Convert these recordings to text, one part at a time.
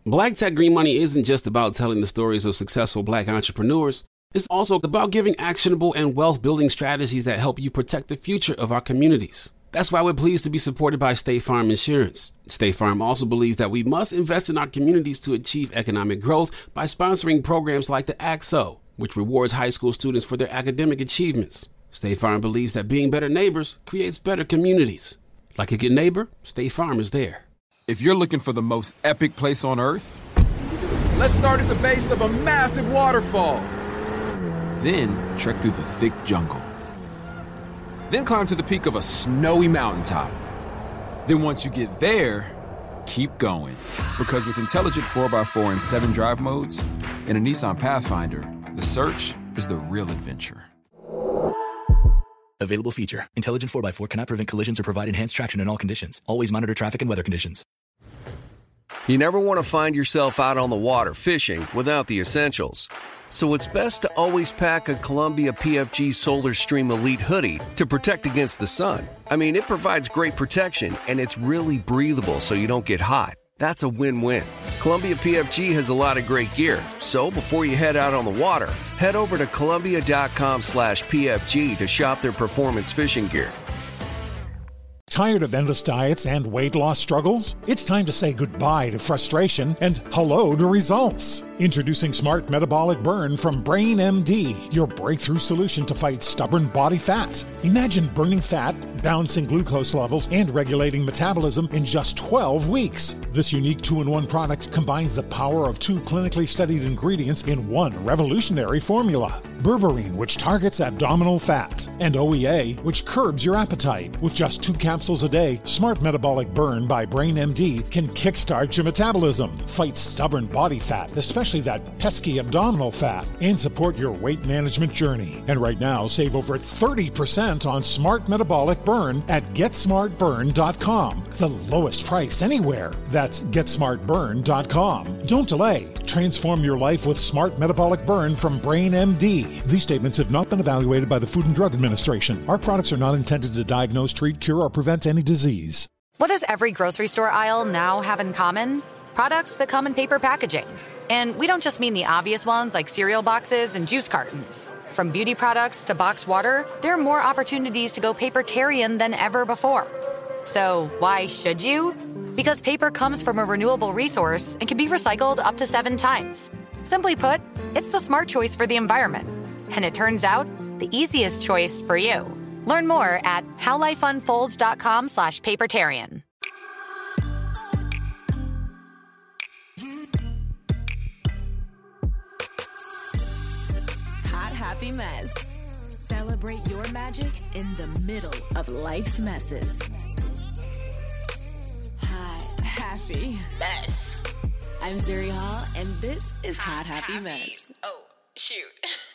Black Tech Green Money isn't just about telling the stories of successful Black entrepreneurs. It's also about giving actionable and wealth-building strategies that help you protect the future of our communities. That's why we're pleased to be supported by State Farm Insurance. State Farm also believes that we must invest in our communities to achieve economic growth by sponsoring programs like the ACT-SO, which rewards high school students for their academic achievements. State Farm believes that being better neighbors creates better communities. Like a good neighbor, State Farm is there. If you're looking for the most epic place on Earth, let's start at the base of a massive waterfall. Then trek through the thick jungle. Then climb to the peak of a snowy mountaintop. Then once you get there, keep going. Because with intelligent 4x4 and 7 drive modes and a Nissan Pathfinder, the search is the real adventure. Available feature. Intelligent 4x4 cannot prevent collisions or provide enhanced traction in all conditions. Always monitor traffic and weather conditions. You never want to find yourself out on the water fishing without the essentials. So it's best to always pack a Columbia PFG Solar Stream Elite hoodie to protect against the sun. I mean, it provides great protection, and it's really breathable so you don't get hot. That's a win-win. Columbia PFG has a lot of great gear. So before you head out on the water, head over to Columbia.com/PFG to shop their performance fishing gear. Tired of endless diets and weight loss struggles? It's time to say goodbye to frustration and hello to results. Introducing Smart Metabolic Burn from Brain MD, your breakthrough solution to fight stubborn body fat. Imagine burning fat, balancing glucose levels, and regulating metabolism in just 12 weeks. This unique 2-in-1 product combines the power of 2 clinically studied ingredients in one revolutionary formula. Berberine, which targets abdominal fat, and OEA, which curbs your appetite. With just 2 capsules a day, Smart Metabolic Burn by Brain MD can kickstart your metabolism, fight stubborn body fat, especially that pesky abdominal fat, and support your weight management journey. And right now, save over 30% on Smart Metabolic Burn at GetSmartBurn.com. The lowest price anywhere. That's GetSmartBurn.com. Don't delay. Transform your life with Smart Metabolic Burn from Brain MD. These statements have not been evaluated by the Food and Drug Administration. Our products are not intended to diagnose, treat, cure, or prevent any disease. What does every grocery store aisle now have in common? Products that come in paper packaging. And we don't just mean the obvious ones like cereal boxes and juice cartons. From beauty products to boxed water, there are more opportunities to go papertarian than ever before. So why should you? Because paper comes from a renewable resource and can be recycled up to 7 times. Simply put, it's the smart choice for the environment. And it turns out, the easiest choice for you. Learn more at howlifeunfolds.com/papertarian. Hot Happy Mess. Celebrate your magic in the middle of life's messes. Hot Happy Mess. I'm Zuri Hall, and this is Hot Happy Mess. Oh, shoot.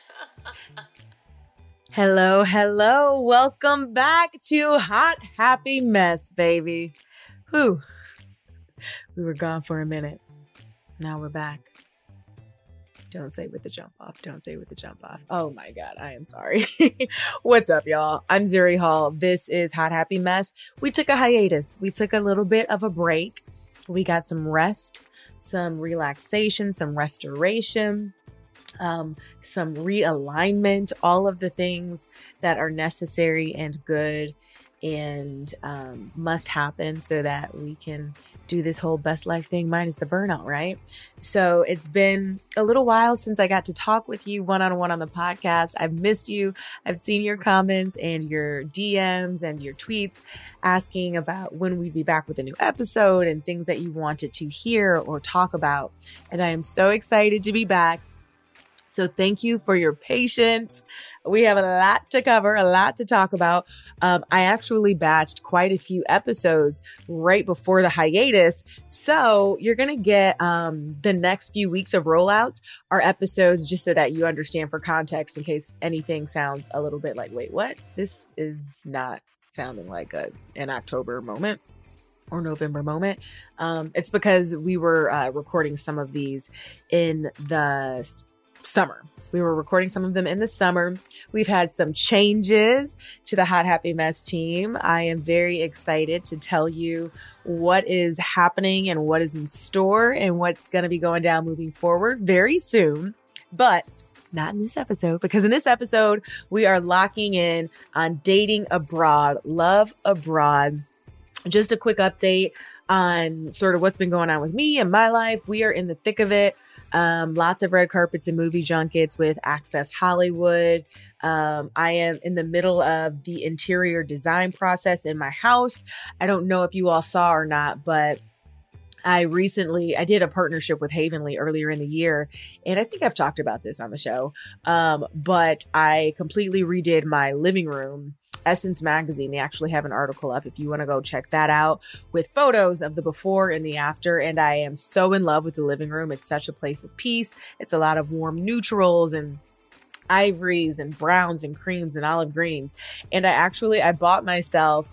Hello, hello. Welcome back to Hot Happy Mess, baby. Whew. We were gone for a minute. Now we're back. Don't say with the jump off. Don't say with the jump off. Oh my God, I am sorry. What's up, y'all? I'm Zuri Hall. This is Hot Happy Mess. We took a hiatus. We took a little bit of a break. We got some rest, some relaxation, some restoration, some realignment, all of the things that are necessary and good and must happen so that we can do this whole best life thing minus the burnout, right? So it's been a little while since I got to talk with you one-on-one on the podcast. I've missed you. I've seen your comments and your DMs and your tweets asking about when we'd be back with a new episode and things that you wanted to hear or talk about. And I am so excited to be back. So thank you for your patience. We have a lot to cover, a lot to talk about. I actually batched quite a few episodes right before the hiatus. So you're going to get the next few weeks of rollouts are episodes just so that you understand for context in case anything sounds a little bit like, wait, what? This is not sounding like an October moment or November moment. It's because we were recording some of these in the summer. We were recording some of them in the summer. We've had some changes to the Hot Happy Mess team. I am very excited to tell you what is happening and what is in store and what's going to be going down moving forward very soon, but not in this episode, because in this episode, we are locking in on dating abroad, love abroad. Just a quick update on sort of what's been going on with me and my life. We are in the thick of it. Lots of red carpets and movie junkets with Access Hollywood. I am in the middle of the interior design process in my house. I don't know if you all saw or not, but I did a partnership with Havenly earlier in the year, and I think I've talked about this on the show. But I completely redid my living room. Essence Magazine, they actually have an article up if you want to go check that out with photos of the before and the after. And I am so in love with the living room. It's such a place of peace. It's a lot of warm neutrals and ivories and browns and creams and olive greens. And I bought myself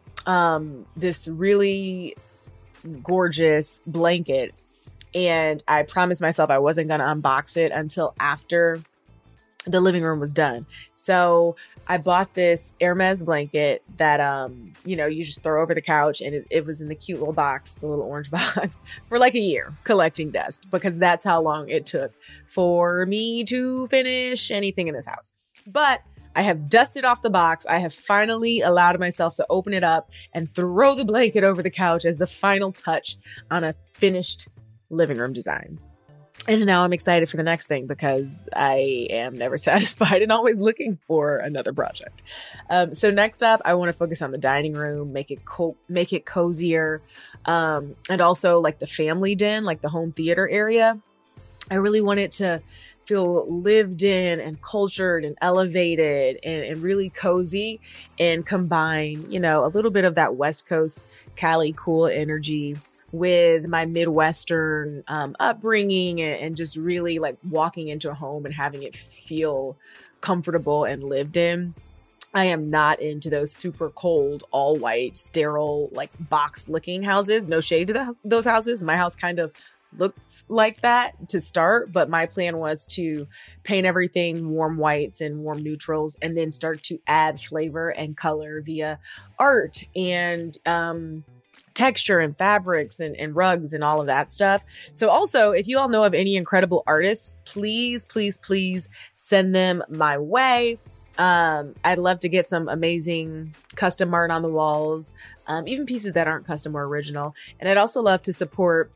this really gorgeous blanket, and I promised myself I wasn't going to unbox it until after the living room was done. So I bought this Hermes blanket that, you just throw over the couch, and it was in the cute little box, the little orange box, for like a year collecting dust, because that's how long it took for me to finish anything in this house. But I have dusted off the box. I have finally allowed myself to open it up and throw the blanket over the couch as the final touch on a finished living room design. And now I'm excited for the next thing, because I am never satisfied and always looking for another project. So next up, I want to focus on the dining room, make it cozier, and also like the family den, like the home theater area. I really want it to feel lived in and cultured and elevated and really cozy, and combine, a little bit of that West Coast Cali cool energy with my Midwestern upbringing, and just really like walking into a home and having it feel comfortable and lived in. I am not into those super cold, all white, sterile, like box looking houses. No shade to those houses. My house kind of looks like that to start, but my plan was to paint everything warm whites and warm neutrals, and then start to add flavor and color via art and texture and fabrics and rugs and all of that stuff. So also, if you all know of any incredible artists, please, please, please send them my way. I'd love to get some amazing custom art on the walls, even pieces that aren't custom or original. And I'd also love to support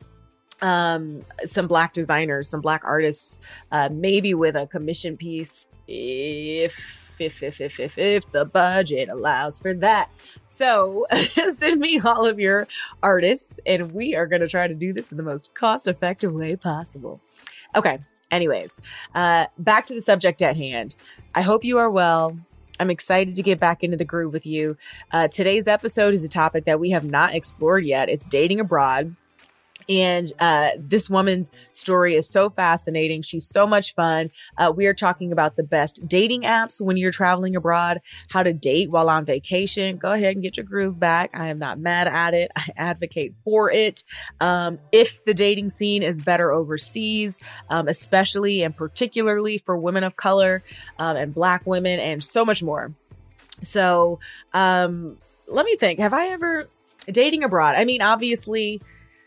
some Black designers, some Black artists, maybe with a commission piece if the budget allows for that. So send me all of your artists, and we are going to try to do this in the most cost-effective way possible. Okay. Anyways, back to the subject at hand. I hope you are well. I'm excited to get back into the groove with you. Today's episode is a topic that we have not explored yet. It's dating abroad. And this woman's story is so fascinating. She's so much fun. We are talking about the best dating apps when you're traveling abroad, how to date while on vacation. Go ahead and get your groove back. I am not mad at it. I advocate for it. If the dating scene is better overseas, especially and particularly for women of color and Black women, and so much more. So let me think. Have I ever dating abroad? I mean, obviously,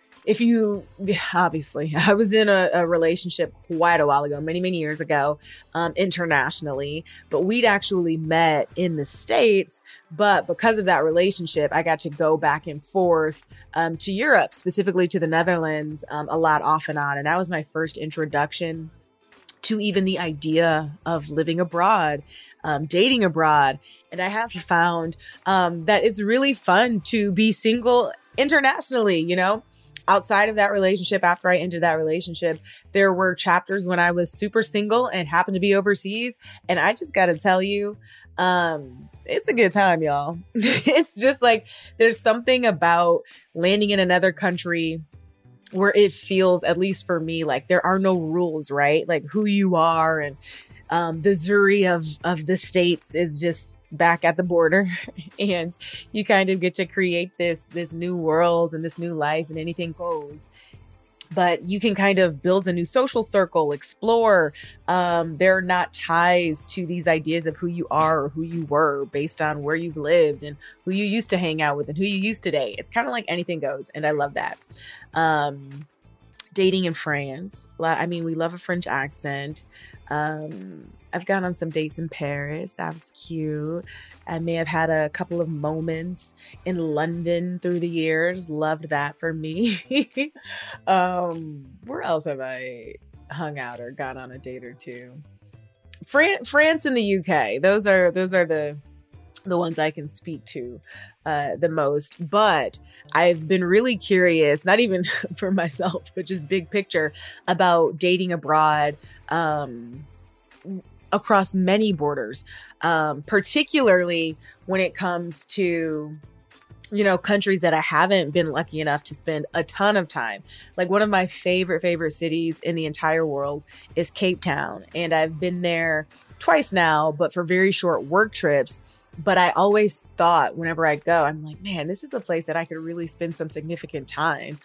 I was in a relationship quite a while ago, many, many years ago, internationally, but we'd actually met in the States. But because of that relationship, I got to go back and forth to Europe, specifically to the Netherlands, a lot off and on. And that was my first introduction to even the idea of living abroad, dating abroad. And I have found that it's really fun to be single internationally, Outside of that relationship, after I ended that relationship, there were chapters when I was super single and happened to be overseas. And I just got to tell you, it's a good time, y'all. It's just like, there's something about landing in another country where it feels, at least for me, like there are no rules, right? Like who you are, and the Zuri of the States is just back at the border, and you kind of get to create this new world and this new life, and anything goes. but you can kind of build a new social circle, explore. There are not ties to these ideas of who you are or who you were based on where you've lived and who you used to hang out with and who you used to date. It's kind of like anything goes. And I love that. Dating in France. I mean, we love a French accent. I've gone on some dates in Paris. That was cute. I may have had a couple of moments in London through the years. Loved that for me. Where else have I hung out or gone on a date or two? France and the UK. Those are the ones I can speak to the most. But I've been really curious, not even for myself, but just big picture about dating abroad across many borders, particularly when it comes to, you know, countries that I haven't been lucky enough to spend a ton of time. Like one of my favorite cities in the entire world is Cape Town. And I've been there twice now, but for very short work trips. But I always thought whenever I go, I'm like, man, this is a place that I could really spend some significant time.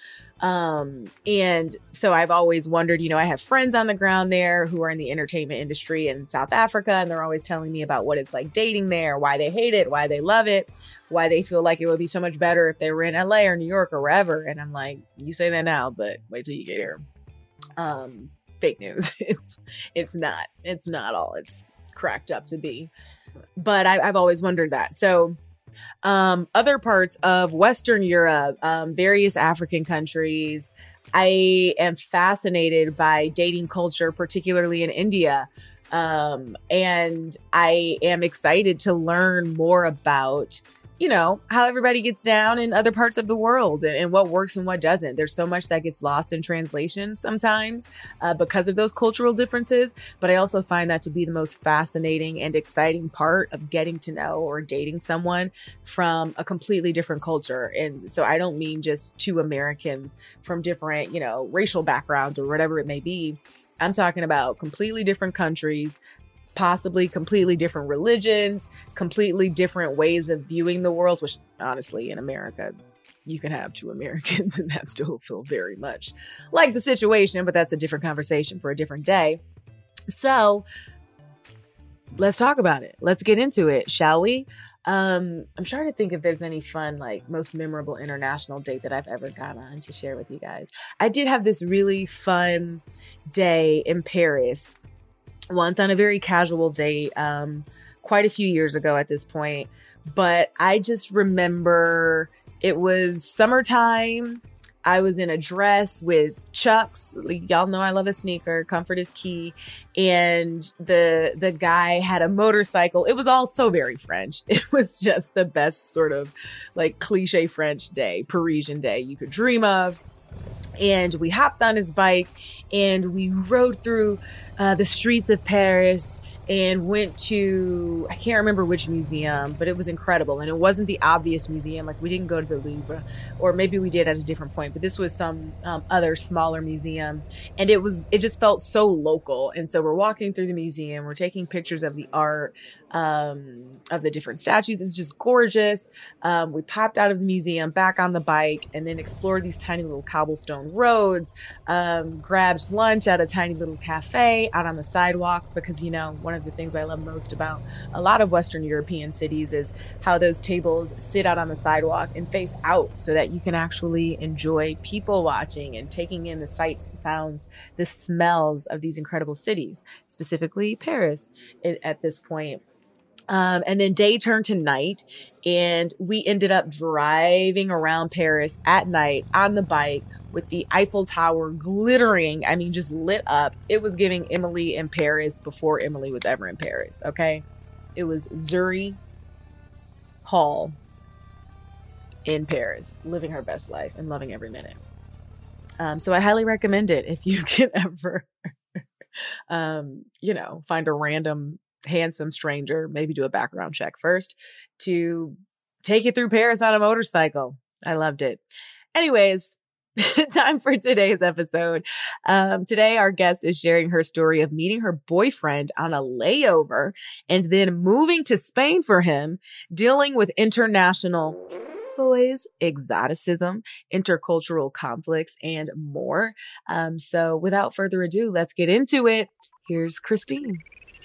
And so I've always wondered, you know, I have friends on the ground there who are in the entertainment industry in South Africa, and they're always telling me about what it's like dating there, why they hate it, why they love it, why they feel like it would be so much better if they were in LA or New York or wherever. And I'm like, you say that now, but wait till you get here. Fake news. It's not all it's cracked up to be. But I've always wondered that. So other parts of Western Europe, various African countries, I am fascinated by dating culture, particularly in India. And I am excited to learn more about, you know, how everybody gets down in other parts of the world and what works and what doesn't. There's so much that gets lost in translation sometimes because of those cultural differences. But I also find that to be the most fascinating and exciting part of getting to know or dating someone from a completely different culture. And so I don't mean just two Americans from different, you know, racial backgrounds or whatever it may be. I'm talking about completely different countries, possibly completely different religions, completely different ways of viewing the world, which honestly in America, you can have two Americans and that still feel very much like the situation, but that's a different conversation for a different day. So let's talk about it. Let's get into it, shall we? I'm trying to think if there's any fun, like most memorable international date that I've ever gone on to share with you guys. I did have this really fun day in Paris once on a very casual date, quite a few years ago at this point. But I just remember it was summertime. I was in a dress with Chucks. Y'all know I love a sneaker. Comfort is key. And the guy had a motorcycle. It was all so very French. It was just the best sort of like cliche French day, Parisian day you could dream of. And we hopped on his bike and we rode through the streets of Paris and went to, I can't remember which museum, but it was incredible. And it wasn't the obvious museum. Like we didn't go to the Louvre, or maybe we did at a different point, but this was some other smaller museum. And it just felt so local. And so we're walking through the museum, we're taking pictures of the art, of the different statues. It's just gorgeous. We popped out of the museum back on the bike and then explored these tiny little cobblestone roads, grabbed lunch at a tiny little cafe out on the sidewalk, because, you know, one of the things I love most about a lot of Western European cities is how those tables sit out on the sidewalk and face out so that you can actually enjoy people watching and taking in the sights, the sounds, the smells of these incredible cities, specifically Paris at this point. And then day turned to night and we ended up driving around Paris at night on the bike with the Eiffel Tower glittering. I mean, just lit up. It was giving Emily in Paris before Emily was ever in Paris. Okay. It was Zuri Hall in Paris, living her best life and loving every minute. So I highly recommend it if you can ever, you know, find a random handsome stranger, maybe do a background check first, to take it through Paris on a motorcycle. I loved it. Anyways, time for today's episode. Today, our guest is sharing her story of meeting her boyfriend on a layover and then moving to Spain for him, dealing with international boys, exoticism, intercultural conflicts, and more. So without further ado, let's get into it. Here's Christine.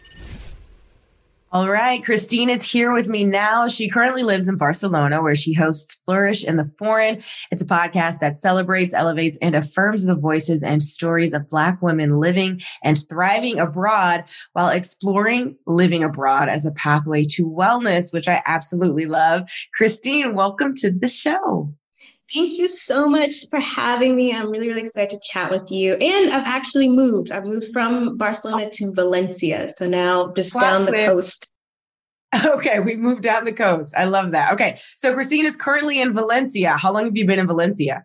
All right. Christine is here with me now. She currently lives in Barcelona, where she hosts Flourish in the Foreign. It's a podcast that celebrates, elevates, and affirms the voices and stories of Black women living and thriving abroad while exploring living abroad as a pathway to wellness, which I absolutely love. Christine, welcome to the show. Thank you so much for having me. I'm really, really excited to chat with you. And I've actually moved. I've moved from Barcelona to Valencia. So now just down the coast. Okay, we moved down the coast. I love that. Okay, so Christine is currently in Valencia. How long have you been in Valencia?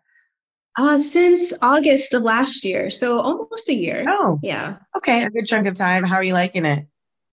Since August of last year. So almost a year. Oh, yeah. Okay, a good chunk of time. How are you liking it?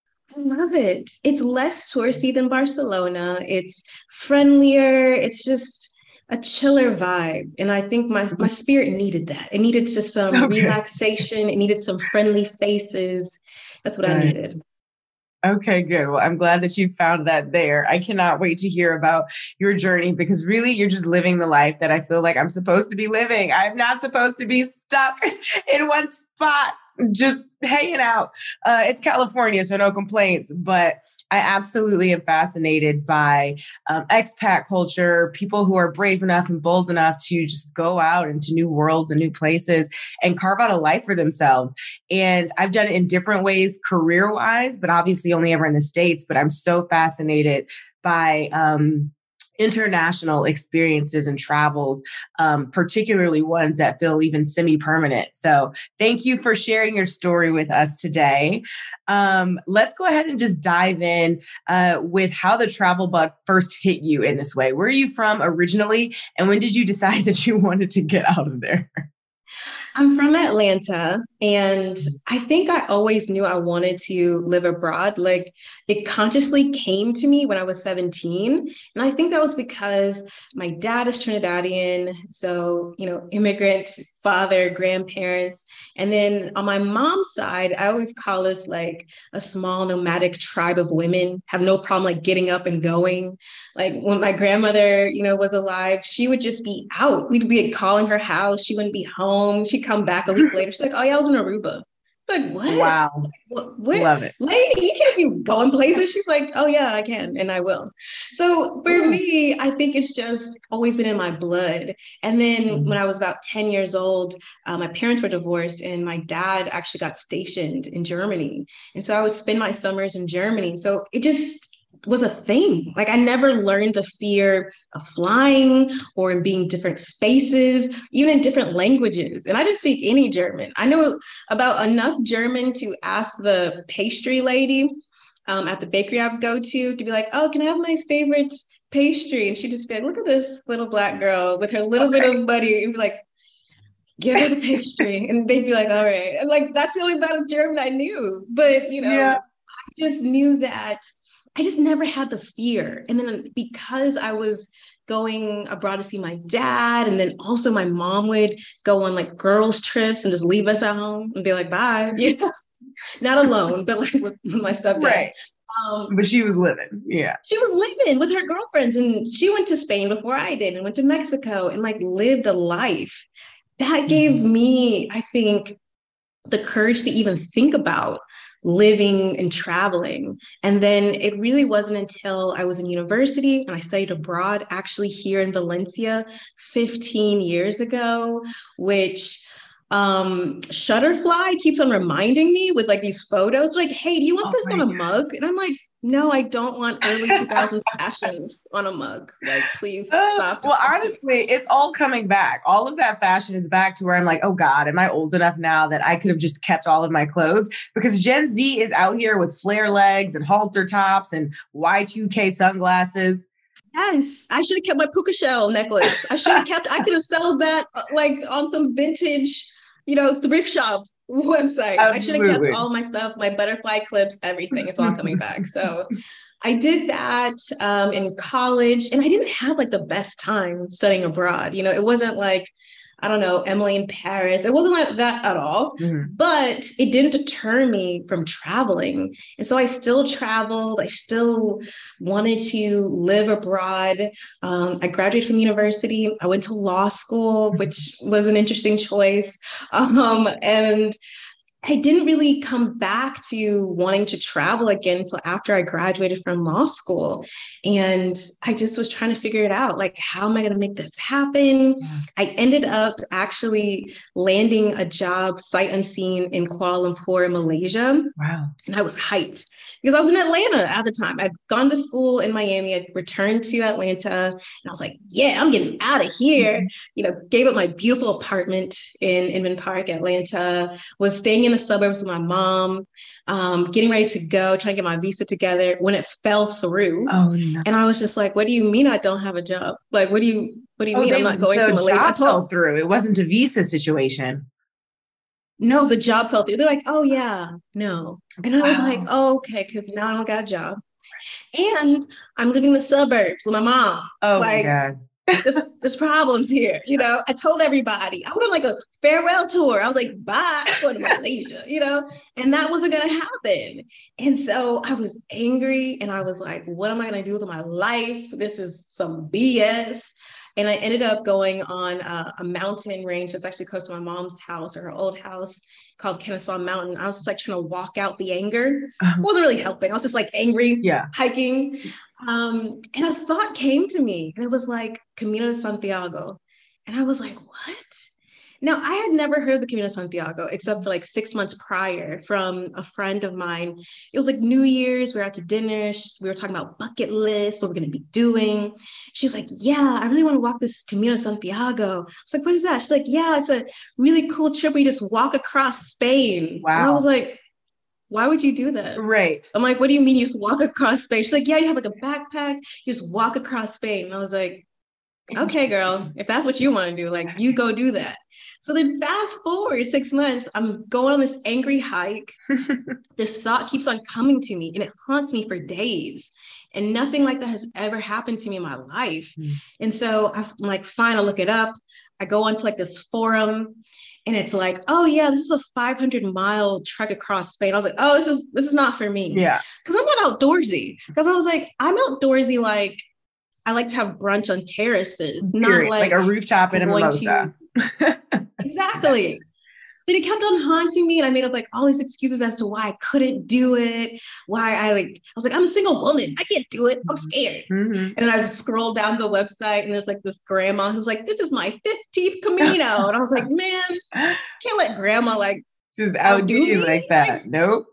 I love it. It's less touristy than Barcelona. It's friendlier. It's just a chiller vibe. And I think my spirit needed that. It needed just some relaxation. It needed some friendly faces. That's what I needed. Okay, good. Well, I'm glad that you found that there. I cannot wait to hear about your journey because really you're just living the life that I feel like I'm supposed to be living. I'm not supposed to be stuck in one spot, just hanging out. It's California, so no complaints, but I absolutely am fascinated by expat culture, people who are brave enough and bold enough to just go out into new worlds and new places and carve out a life for themselves. And I've done it in different ways career-wise, but obviously only ever in the States. But I'm so fascinated by international experiences and travels, particularly ones that feel even semi-permanent. So thank you for sharing your story with us today. Let's go ahead and just dive in with how the travel bug first hit you in this way. Where are you from originally? And when did you decide that you wanted to get out of there? I'm from Atlanta, and I think I always knew I wanted to live abroad. Like, it consciously came to me when I was 17. And I think that was because my dad is Trinidadian. So, immigrant father, grandparents. And then on my mom's side, I always call us like a small nomadic tribe of women, have no problem like getting up and going. Like when my grandmother, was alive, she would just be out. We'd be calling her house. She wouldn't be home. She'd come back a week later. She's like, oh yeah, I was in Aruba. Like, what? Wow. What? Love it. Lady, you can't be going places. She's like, oh yeah, I can. And I will. So for me, I think it's just always been in my blood. And then when I was about 10 years old, my parents were divorced and my dad actually got stationed in Germany. And so I would spend my summers in Germany. So it just was a thing. Like I never learned the fear of flying or in being different spaces, even in different languages. And I didn't speak any German. I know about enough German to ask the pastry lady at the bakery I would go to be like, oh, can I have my favorite pastry? And she'd just be like, look at this little Black girl with her little bit of money. And be like, give her the pastry. And they'd be like, all right. And like, that's the only amount of German I knew. But, I just knew that I just never had the fear. And then because I was going abroad to see my dad, and then also my mom would go on like girls' trips and just leave us at home and be like, bye. Not alone, but like with my stepdad. Right. But she was living. Yeah. She was living with her girlfriends, and she went to Spain before I did and went to Mexico and like lived a life. That gave me, I think, the courage to even think about living and traveling. And then it really wasn't until I was in university and I studied abroad, actually here in Valencia 15 years ago, which Shutterfly keeps on reminding me with like these photos, like, hey, do you want this on a mug? And I'm like, no, I don't want early 2000s fashions on a mug. Like, please stop. Well, honestly, it's all coming back. All of that fashion is back to where I'm like, oh God, am I old enough now that I could have just kept all of my clothes? Because Gen Z is out here with flare legs and halter tops and Y2K sunglasses. Yes, I should have kept my puka shell necklace. I could have sold that like on some vintage, thrift shop website. Absolutely. I should have kept all my stuff, my butterfly clips, everything. It's all coming back. So I did that in college, and I didn't have like the best time studying abroad. It wasn't like I don't know, Emily in Paris. It wasn't like that at all, but it didn't deter me from traveling. And so I still traveled. I still wanted to live abroad. I graduated from university. I went to law school, which was an interesting choice. And I didn't really come back to wanting to travel again until after I graduated from law school. And I just was trying to figure it out. Like, how am I going to make this happen? I ended up actually landing a job sight unseen in Kuala Lumpur, Malaysia. Wow. And I was hyped because I was in Atlanta at the time. I'd gone to school in Miami. I'd returned to Atlanta and I was like, yeah, I'm getting out of here. You know, gave up my beautiful apartment in Inman Park, Atlanta, was staying in the suburbs with my mom, getting ready to go, trying to get my visa together when it fell through. Oh, no. And I was just like, what do you mean I don't have a job? Like, what do you mean I'm not going to Malaysia? The job fell through. It wasn't a visa situation. No, the job fell through. They're like, oh yeah, no. And I was like, oh, okay, because now I don't got a job. And I'm living in the suburbs with my mom. Oh like, my God. there's problems here. You know, I told everybody. I went on like a farewell tour. I was like, bye, I'm going to Malaysia, you know, and that wasn't going to happen. And so I was angry and I was like, what am I going to do with my life? This is some BS. And I ended up going on a mountain range that's actually close to my mom's house or her old house called Kennesaw Mountain. I was just like trying to walk out the anger. It wasn't really helping. I was just like angry, hiking. And a thought came to me and it was like Camino de Santiago. And I was like, what? Now, I had never heard of the Camino de Santiago except for like 6 months prior from a friend of mine. It was like New Year's. We were out to dinner. We were talking about bucket lists, what we're going to be doing. She was like, yeah, I really want to walk this Camino de Santiago. I was like, what is that? She's like, yeah, it's a really cool trip where you just walk across Spain. Wow. And I was like, why would you do that? Right. I'm like, what do you mean you just walk across Spain? She's like, yeah, you have like a backpack. You just walk across Spain. And I was like, okay, girl, if that's what you want to do, like you go do that. So then fast forward 6 months, I'm going on this angry hike. This thought keeps on coming to me and it haunts me for days. And nothing like that has ever happened to me in my life. And so I'm like, fine, I'll look it up. I go onto like this forum and it's like, oh yeah, this is a 500-mile trek across Spain. I was like, oh, this is not for me. Yeah. Because I'm not outdoorsy. Because I was like, I'm outdoorsy, like I like to have brunch on terraces, not like a rooftop and a mimosa. Exactly. But it kept on haunting me and I made up like all these excuses as to why I couldn't do it. Why I was like, I'm a single woman. I can't do it. I'm scared. And then I scrolled down the website and there's like this grandma who's like, this is my 15th Camino. And I was like, man, can't let grandma like just outdo you like that. Nope.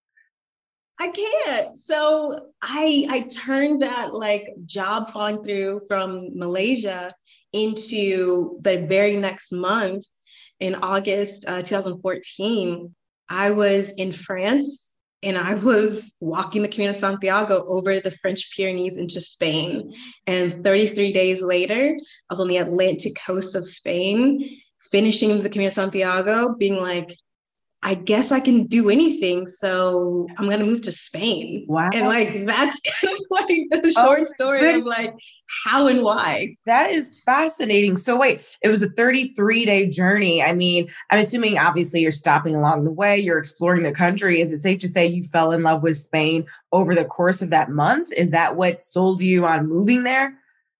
I can't. So I turned that like job falling through from Malaysia into the very next month in August 2014. I was in France and I was walking the Camino de Santiago over the French Pyrenees into Spain. And 33 days later, I was on the Atlantic coast of Spain, finishing the Camino de Santiago, being like, I guess I can do anything. So I'm going to move to Spain. Wow. And like, that's kind of like the short story of like how and why. That is fascinating. So wait, it was a 33-day journey. I mean, I'm assuming obviously you're stopping along the way, you're exploring the country. Is it safe to say you fell in love with Spain over the course of that month? Is that what sold you on moving there?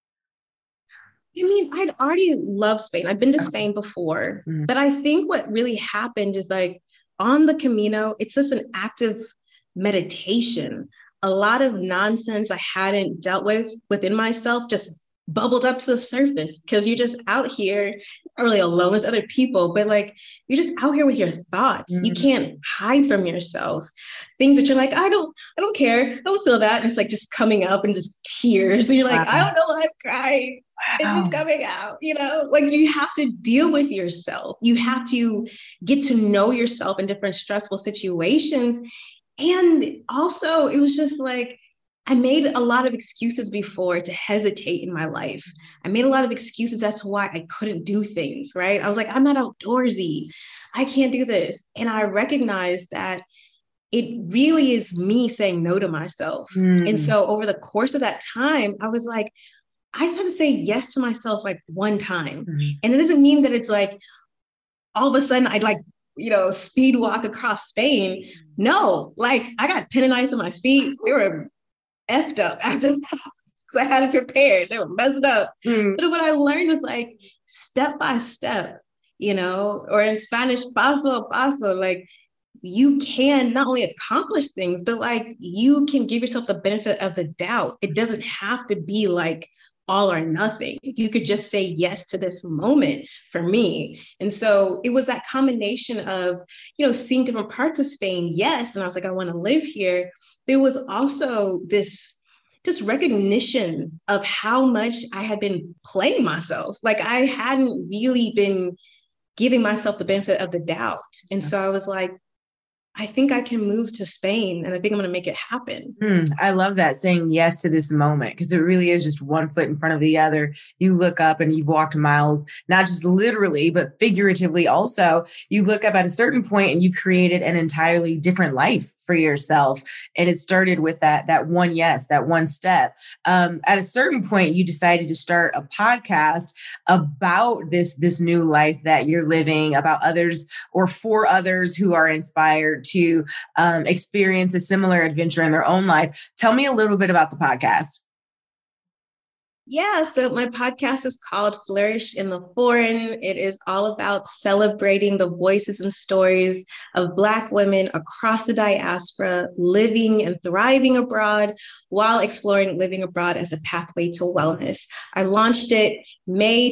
I mean, I'd already loved Spain. I'd been to Spain before, but I think what really happened is like on the Camino, it's just an active meditation. A lot of nonsense I hadn't dealt with within myself just bubbled up to the surface because you're just out here, not really alone, there's other people, but like you're just out here with your thoughts. You can't hide from yourself. Things that you're like, I don't care. I don't feel that. And it's like just coming up and just tears. And you're like, I don't know why I'm crying. It's just coming out, you know, like you have to deal with yourself. You have to get to know yourself in different stressful situations. And also it was just like, I made a lot of excuses before to hesitate in my life. I made a lot of excuses as to why I couldn't do things, right? I was like, I'm not outdoorsy. I can't do this. And I recognized that it really is me saying no to myself. And so over the course of that time, I was like, I just have to say yes to myself like one time. And it doesn't mean that it's like all of a sudden I'd like, speed walk across Spain. No, like I got tendonitis in my feet. They were effed up after that because I hadn't prepared. They were messed up. But what I learned was like step by step, or in Spanish, paso a paso, like you can not only accomplish things, but like you can give yourself the benefit of the doubt. It doesn't have to be like all or nothing. You could just say yes to this moment for me. And so it was that combination of, seeing different parts of Spain. Yes. And I was like, I want to live here. There was also this just recognition of how much I had been playing myself. Like I hadn't really been giving myself the benefit of the doubt. And so I was like, I think I can move to Spain and I think I'm going to make it happen. I love that, saying yes to this moment, because it really is just one foot in front of the other. You look up and you've walked miles, not just literally, but figuratively also. You look up at a certain point and you created an entirely different life for yourself. And it started with that one yes, that one step. At a certain point, you decided to start a podcast about this new life that you're living, about others or for others who are inspired to experience a similar adventure in their own life. Tell me a little bit about the podcast. Yeah, so my podcast is called Flourish in the Foreign. It is all about celebrating the voices and stories of Black women across the diaspora, living and thriving abroad while exploring living abroad as a pathway to wellness. I launched it May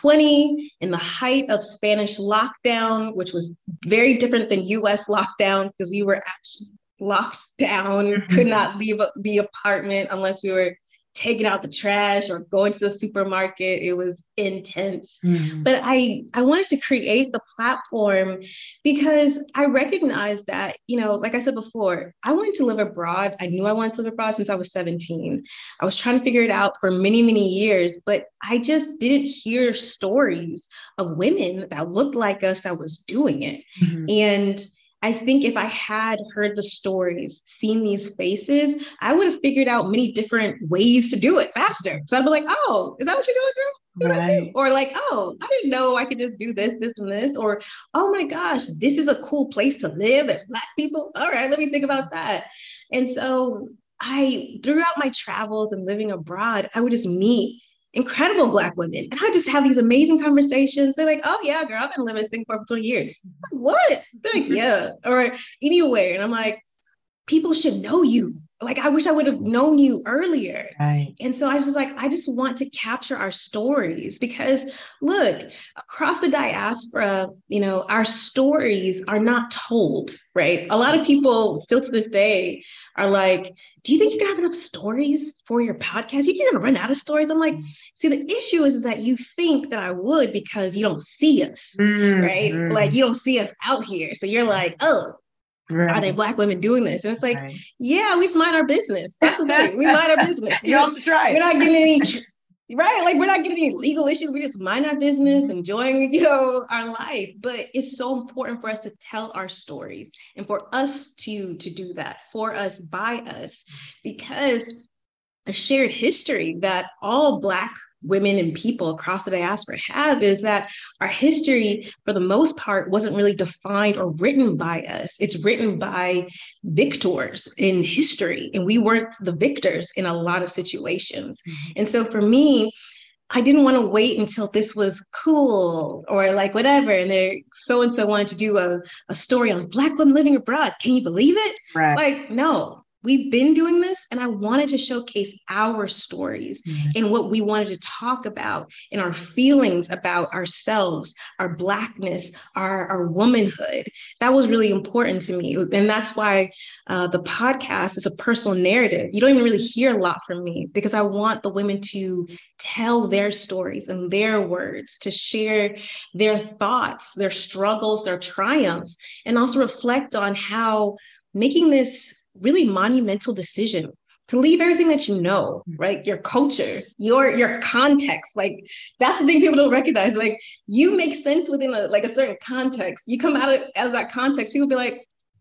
2020 in the height of Spanish lockdown, which was very different than US lockdown because we were actually locked down, could not leave the apartment unless we were taking out the trash or going to the supermarket. It was intense. But I wanted to create the platform because I recognized that, like I said before, I wanted to live abroad. I knew I wanted to live abroad since I was 17. I was trying to figure it out for many, many years, but I just didn't hear stories of women that looked like us that was doing it. And I think if I had heard the stories, seen these faces, I would have figured out many different ways to do it faster. So I'd be like, oh, is that what you're doing, girl? Do that too. Or like, oh, I didn't know I could just do this, this, and this. Or, oh my gosh, this is a cool place to live as Black people. All right, let me think about that. And so throughout my travels and living abroad, I would just meet incredible Black women. And I just have these amazing conversations. They're like, oh yeah, girl, I've been living in Singapore for 20 years. I'm like, what? They're like, yeah. Or anywhere. And I'm like, people should know you. Like, I wish I would have known you earlier. Right. And so I was just like, I just want to capture our stories because look, across the diaspora, our stories are not told, right? A lot of people still to this day are like, do you think you're gonna have enough stories for your podcast? You think you're gonna run out of stories? I'm like, see, the issue is that you think that I would because you don't see us, right? Like you don't see us out here. So you're like, oh, right. Are they Black women doing this? And it's like, right. Yeah, we just mind our business. That's the thing. We mind our business. You also try. We're not getting any, right? Like we're not getting any legal issues. We just mind our business, enjoying, our life. But it's so important for us to tell our stories and for us to do that for us, by us, because a shared history that all Black women and people across the diaspora have is that our history, for the most part, wasn't really defined or written by us. It's written by victors in history, and we weren't the victors in a lot of situations. And so for me, I didn't want to wait until this was cool or like whatever. And they so-and-so wanted to do a story on Black women living abroad. Can you believe it? Right. Like, no. We've been doing this, and I wanted to showcase our stories and what we wanted to talk about and our feelings about ourselves, our Blackness, our womanhood. That was really important to me. And that's why the podcast is a personal narrative. You don't even really hear a lot from me because I want the women to tell their stories and their words, to share their thoughts, their struggles, their triumphs, and also reflect on how making this really monumental decision to leave everything that you know, right? Your culture, your context. Like that's the thing people don't recognize. Like you make sense within a certain context. You come out of that context, people be like,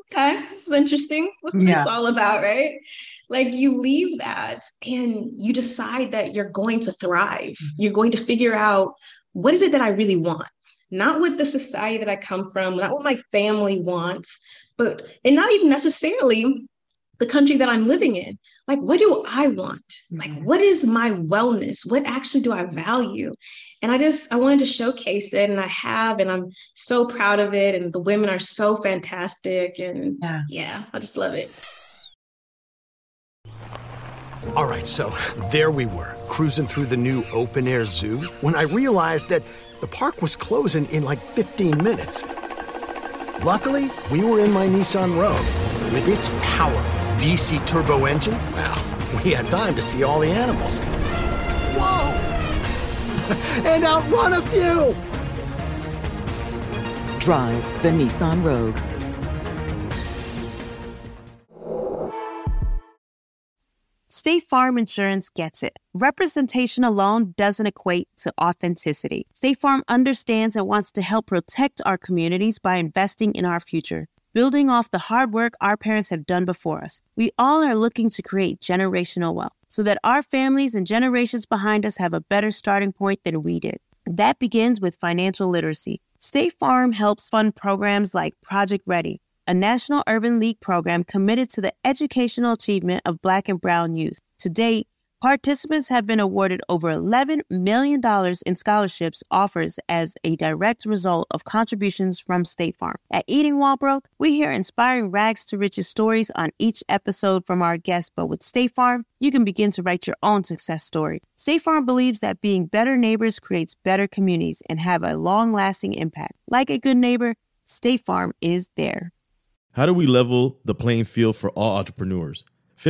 okay, this is interesting. What's this all about, right? Like you leave that and you decide that you're going to thrive. You're going to figure out what is it that I really want? Not what the society that I come from, not what my family wants, and not even necessarily the country that I'm living in. Like, what do I want? Like, what is my wellness? What actually do I value? And I wanted to showcase it, and and I'm so proud of it. And the women are so fantastic. And I just love it. All right, so there we were, cruising through the new open-air zoo, when I realized that the park was closing in like 15 minutes. Luckily, we were in my Nissan Rogue. With its powerful VC turbo engine, well, we had time to see all the animals. Whoa! And outrun a few! Drive the Nissan Rogue. State Farm Insurance gets it. Representation alone doesn't equate to authenticity. State Farm understands and wants to help protect our communities by investing in our future, building off the hard work our parents have done before us. We all are looking to create generational wealth so that our families and generations behind us have a better starting point than we did. That begins with financial literacy. State Farm helps fund programs like Project Ready, a National Urban League program committed to the educational achievement of Black and Brown youth. To date, participants have been awarded over $11 million in scholarships offers as a direct result of contributions from State Farm. At Eating While Broke, we hear inspiring rags to riches stories on each episode from our guests, but with State Farm, you can begin to write your own success story. State Farm believes that being better neighbors creates better communities and have a long-lasting impact. Like a good neighbor, State Farm is there. How do we level the playing field for all entrepreneurs?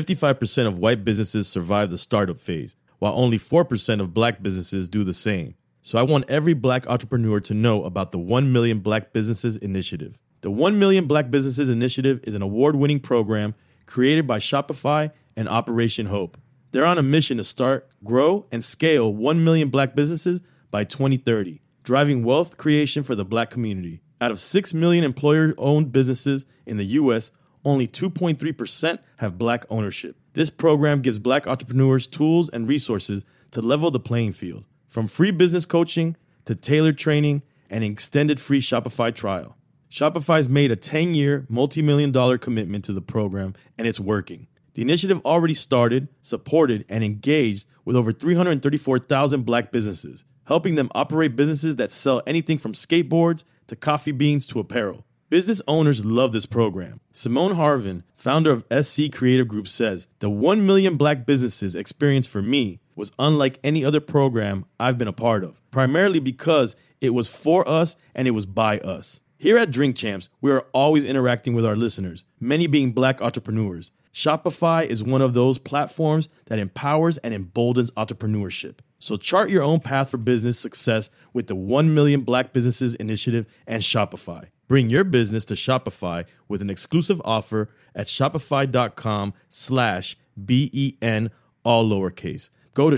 55% of white businesses survive the startup phase, while only 4% of Black businesses do the same. So I want every Black entrepreneur to know about the 1 Million Black Businesses Initiative. The 1 Million Black Businesses Initiative is an award-winning program created by Shopify and Operation Hope. They're on a mission to start, grow, and scale 1 million Black businesses by 2030, driving wealth creation for the Black community. Out of 6 million employer-owned businesses in the U.S., only 2.3% have Black ownership. This program gives Black entrepreneurs tools and resources to level the playing field, from free business coaching to tailored training and an extended free Shopify trial. Shopify's made a 10-year, multi-million-dollar commitment to the program, and it's working. The initiative already started, supported, and engaged with over 334,000 Black businesses, helping them operate businesses that sell anything from skateboards to coffee beans to apparel. Business owners love this program. Simone Harvin, founder of SC Creative Group, says, "The 1 Million Black Businesses experience for me was unlike any other program I've been a part of, primarily because it was for us and it was by us." Here at Drink Champs, we are always interacting with our listeners, many being Black entrepreneurs. Shopify is one of those platforms that empowers and emboldens entrepreneurship. So chart your own path for business success with the 1 Million Black Businesses Initiative and Shopify. Bring your business to Shopify with an exclusive offer at shopify.com/BEN, all lowercase. Go to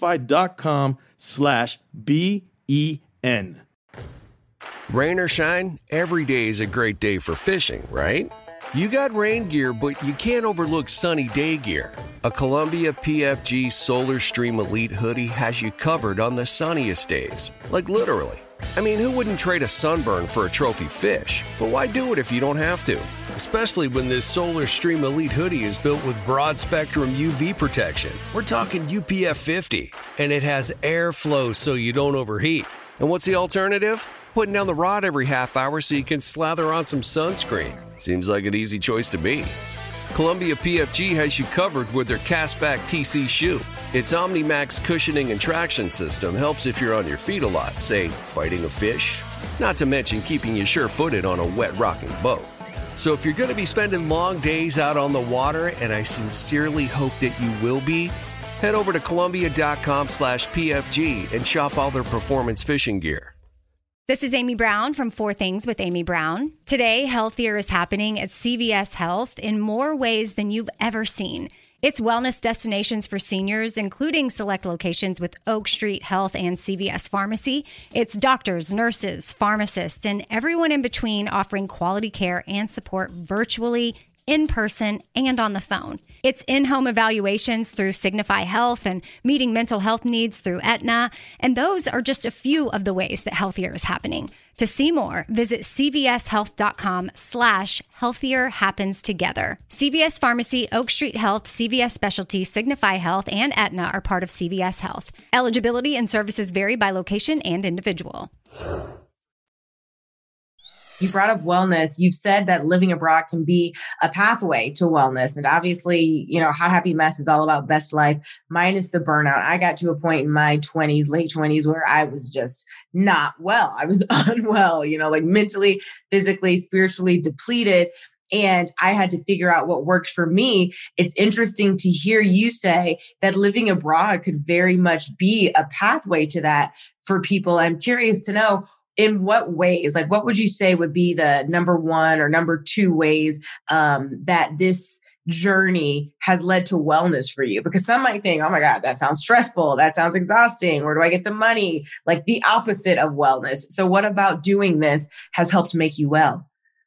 shopify.com/BEN. Rain or shine, every day is a great day for fishing, right? You got rain gear, but you can't overlook sunny day gear. A Columbia PFG Solar Stream Elite hoodie has you covered on the sunniest days. Like literally. I mean, who wouldn't trade a sunburn for a trophy fish? But why do it if you don't have to? Especially when this Solar Stream Elite hoodie is built with broad spectrum UV protection. We're talking UPF 50, and it has airflow so you don't overheat. And what's the alternative? Putting down the rod every half hour so you can slather on some sunscreen. Seems like an easy choice to me. Columbia PFG has you covered with their Castback TC shoe. Its OmniMax cushioning and traction system helps if you're on your feet a lot, say, fighting a fish. Not to mention keeping you sure-footed on a wet rocking boat. So if you're going to be spending long days out on the water, and I sincerely hope that you will be, head over to Columbia.com/PFG and shop all their performance fishing gear. This is Amy Brown from 4 Things with Amy Brown. Today, healthier is happening at CVS Health in more ways than you've ever seen. It's wellness destinations for seniors, including select locations with Oak Street Health and CVS Pharmacy. It's doctors, nurses, pharmacists, and everyone in between offering quality care and support virtually, in person, and on the phone. It's in-home evaluations through Signify Health and meeting mental health needs through Aetna. And those are just a few of the ways that Healthier is happening. To see more, visit cvshealth.com/healthier happens together. CVS Pharmacy, Oak Street Health, CVS Specialty, Signify Health, and Aetna are part of CVS Health. Eligibility and services vary by location and individual. You brought up wellness. You've said that living abroad can be a pathway to wellness. And obviously, Hot Happy Mess is all about best life minus the burnout. I got to a point in my 20s, late 20s, where I was just not well. I was unwell, like mentally, physically, spiritually depleted. And I had to figure out what worked for me. It's interesting to hear you say that living abroad could very much be a pathway to that for people. I'm curious to know, in what ways, like what would you say would be the number one or number two ways that this journey has led to wellness for you? Because some might think, oh my God, that sounds stressful. That sounds exhausting. Where do I get the money? Like the opposite of wellness. So what about doing this has helped make you well?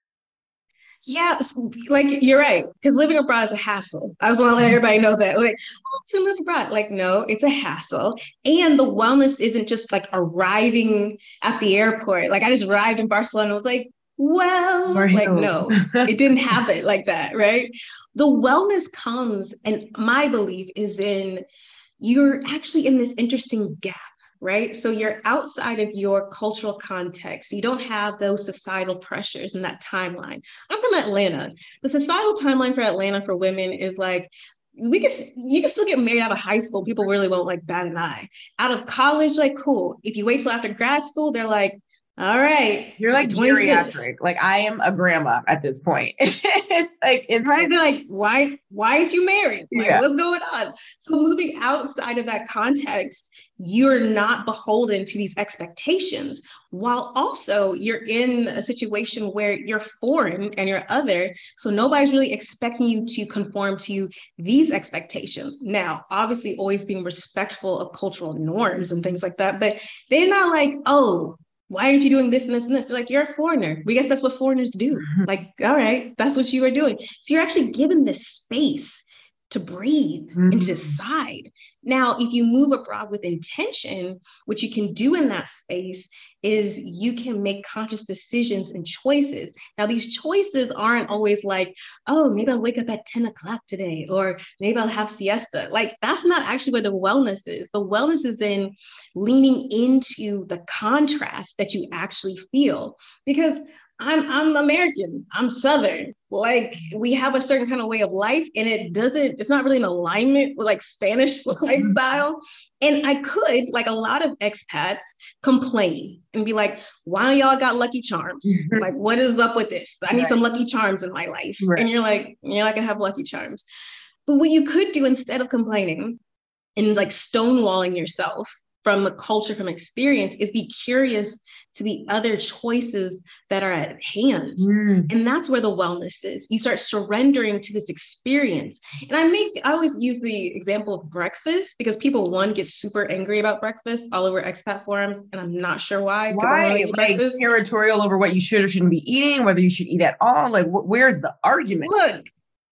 Yeah, like you're right. Because living abroad is a hassle. I just want to let everybody know that. Like, to live abroad. Like, no, it's a hassle. And the wellness isn't just like arriving at the airport. Like, I just arrived in Barcelona and was like, well, like, no, it didn't happen like that, right? The wellness comes, and my belief is in you're actually in this interesting gap. Right? So you're outside of your cultural context. You don't have those societal pressures in that timeline. I'm from Atlanta. The societal timeline for Atlanta for women is like, you can still get married out of high school. People really won't like bat an eye. Out of college, like, cool. If you wait till after grad school, they're like, all right. You're like 26. Geriatric. Like I am a grandma at this point. It's like, right? They're like, why aren't you married? Like, what's going on? So moving outside of that context, you're not beholden to these expectations, while also you're in a situation where you're foreign and you're other. So nobody's really expecting you to conform to these expectations. Now, obviously always being respectful of cultural norms and things like that, but they're not like, oh, why aren't you doing this and this and this? They're like, you're a foreigner. We guess that's what foreigners do. Like, all right, that's what you are doing. So you're actually given this space to breathe and to decide. Now, if you move abroad with intention, what you can do in that space is you can make conscious decisions and choices. Now, these choices aren't always like, oh, maybe I'll wake up at 10 o'clock today, or maybe I'll have siesta. Like, that's not actually where the wellness is. The wellness is in leaning into the contrast that you actually feel. Because I'm American, I'm Southern. Like, we have a certain kind of way of life, and it's not really in alignment with like Spanish lifestyle. And I could, like a lot of expats, complain and be like, why don't y'all got Lucky Charms? Like, what is up with this? I need some Lucky Charms in my life. And you're like, you're not gonna have Lucky Charms. But what you could do instead of complaining and like stonewalling yourself from the culture, from experience, is be curious to the other choices that are at hand. And that's where the wellness is. You start surrendering to this experience. And I always use the example of breakfast, because people, one, get super angry about breakfast all over expat forums. And I'm not sure why. Why? Like territorial over what you should or shouldn't be eating, whether you should eat at all. Like, where's the argument? Look,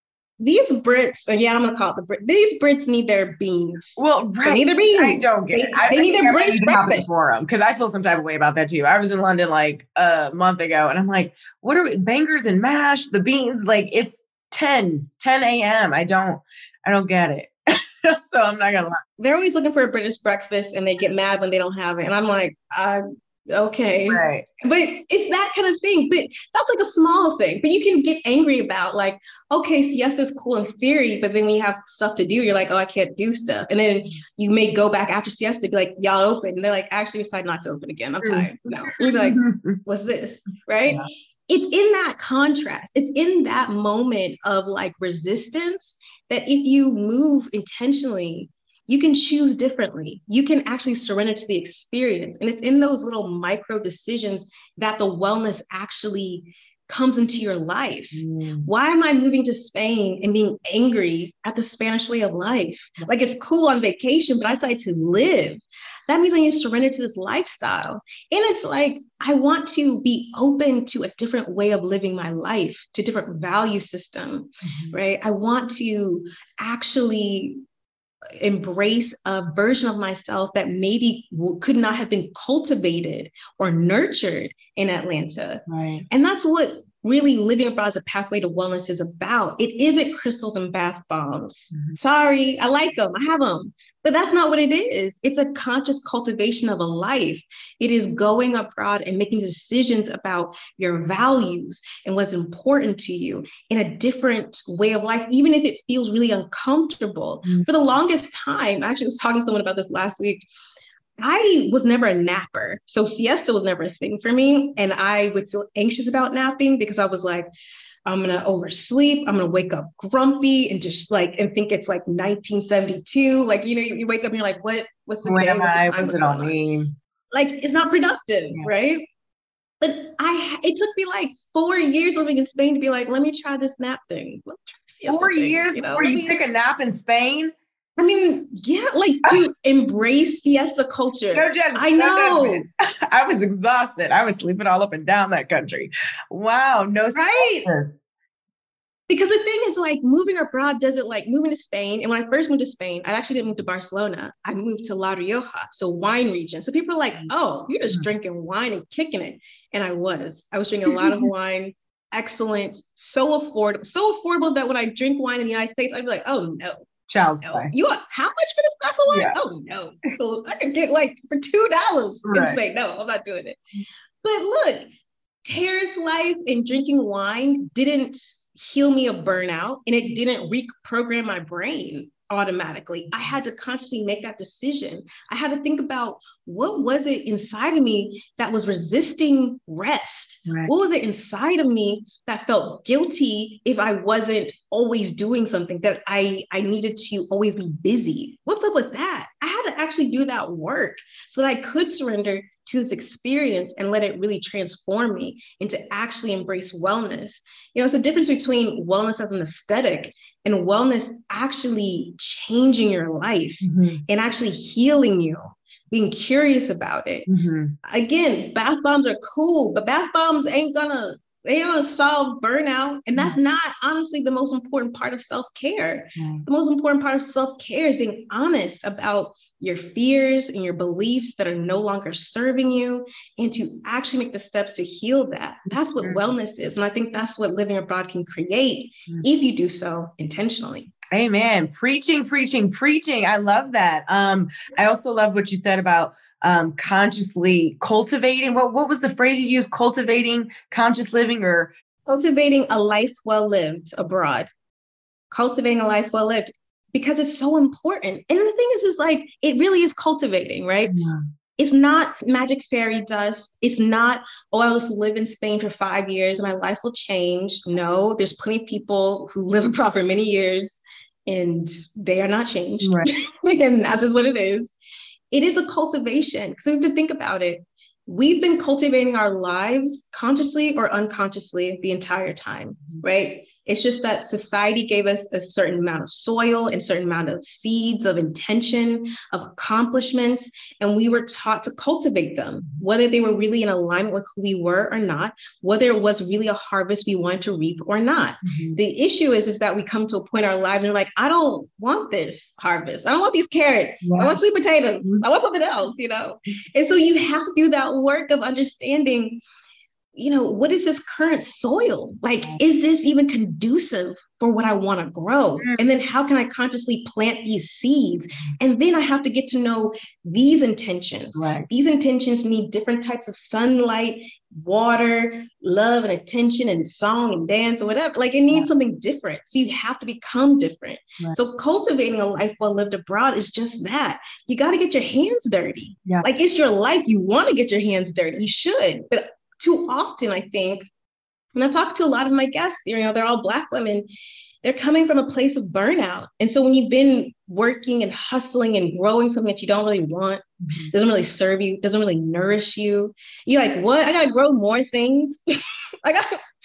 these Brits, I'm going to call it the Brits. These Brits need their beans. Well, right. They need their beans. I don't get it. They need their British breakfast. For them, because I feel some type of way about that too. I was in London like a month ago, and I'm like, what are bangers and mash? The beans, like it's 10 a.m. I don't get it. So I'm not going to lie. They're always looking for a British breakfast, and they get mad when they don't have it. And I'm like, okay. Right. But it's that kind of thing. But that's like a small thing. But you can get angry about like, okay, siesta's cool in theory, but then when you have stuff to do, you're like, oh, I can't do stuff. And then you may go back after siesta, be like, y'all open. And they're like, actually, we decided not to open again. I'm tired. No. You're like, what's this? Right? Yeah. It's in that contrast. It's in that moment of like resistance that if you move intentionally, you can choose differently. You can actually surrender to the experience. And it's in those little micro decisions that the wellness actually comes into your life. Why am I moving to Spain and being angry at the Spanish way of life? Like, it's cool on vacation, but I decided to live. That means I need to surrender to this lifestyle. And it's like, I want to be open to a different way of living my life, to a different value system, right? I want to actually embrace a version of myself that maybe could not have been cultivated or nurtured in Atlanta. Right. And that's what really living abroad as a pathway to wellness is about. It isn't crystals and bath bombs. Sorry, I like them, I have them, but that's not what it is. It's a conscious cultivation of a life. It is going abroad and making decisions about your values and what's important to you in a different way of life, even if it feels really uncomfortable. For the longest time, I actually was talking to someone about this last week. I was never a napper. So siesta was never a thing for me. And I would feel anxious about napping because I was like, I'm going to oversleep. I'm going to wake up grumpy and just like, and think it's like 1972. Like, you know, you wake up and you're like, what's the day? What's it all mean? Like, it's not productive, right? But it took me like 4 years living in Spain to be like, let me try this nap thing. Let me try the siesta 4 thing, years before you took a nap in Spain? I mean, yeah, like to embrace siesta culture. No judgment. I know. I was exhausted. I was sleeping all up and down that country. Wow. No. Right. Because the thing is, like, moving abroad doesn't, like, moving to Spain. And when I first moved to Spain, I actually didn't move to Barcelona. I moved to La Rioja, so wine region. So people are like, oh, you're just drinking wine and kicking it. And I was drinking a lot of wine. Excellent. So affordable that when I drink wine in the United States, I'd be like, oh no. Child's play. You want how much for this glass of wine? Yeah. Oh no. So I could get like for $2 in Spain. No, I'm not doing it. But look, terrace life and drinking wine didn't heal me of burnout, and it didn't reprogram my brain automatically. I had to consciously make that decision. I had to think about what was it inside of me that was resisting rest? Right. What was it inside of me that felt guilty if I wasn't always doing something, that I needed to always be busy? What's up with that? I had to actually do that work so that I could surrender to this experience and let it really transform me into actually embrace wellness. You know, it's the difference between wellness as an aesthetic and wellness actually changing your life and actually healing you, being curious about it. Again, bath bombs are cool, but bath bombs ain't gonna solve burnout. And that's not honestly the most important part of self-care. The most important part of self-care is being honest about your fears and your beliefs that are no longer serving you, and to actually make the steps to heal that. That's what wellness is. And I think that's what living abroad can create if you do so intentionally. Amen. Preaching. I love that. I also love what you said about consciously cultivating. What was the phrase you used? Cultivating conscious living, or cultivating a life well lived abroad. Cultivating a life well lived, because it's so important. And the thing is like, it really is cultivating, right? Yeah. It's not magic fairy dust. It's not, oh, I'll just live in Spain for 5 years and my life will change. No, there's plenty of people who live abroad for many years and they are not changed. Right. And that's just what it is. It is a cultivation. So you have to think about it. We've been cultivating our lives consciously or unconsciously the entire time, right? It's just that society gave us a certain amount of soil and a certain amount of seeds of intention, of accomplishments, and we were taught to cultivate them, whether they were really in alignment with who we were or not, whether it was really a harvest we wanted to reap or not. The issue is that we come to a point in our lives and we're like, I don't want this harvest. I don't want these carrots. I want sweet potatoes. I want something else, you know? And so you have to do that work of understanding, you know, what is this current soil? Like, is this even conducive for what I want to grow? And then how can I consciously plant these seeds? And then I have to get to know these intentions. Right. These intentions need different types of sunlight, water, love and attention and song and dance or whatever. Like, it needs something different. So you have to become different. Right. So cultivating a life well lived abroad is just that. You got to get your hands dirty. Yeah. Like, it's your life. You want to get your hands dirty. You should. But too often, I think, and I've talked to a lot of my guests, you know, they're all Black women, they're coming from a place of burnout. And so when you've been working and hustling and growing something that you don't really want, doesn't really serve you, doesn't really nourish you, you're like, what? I got to grow more things.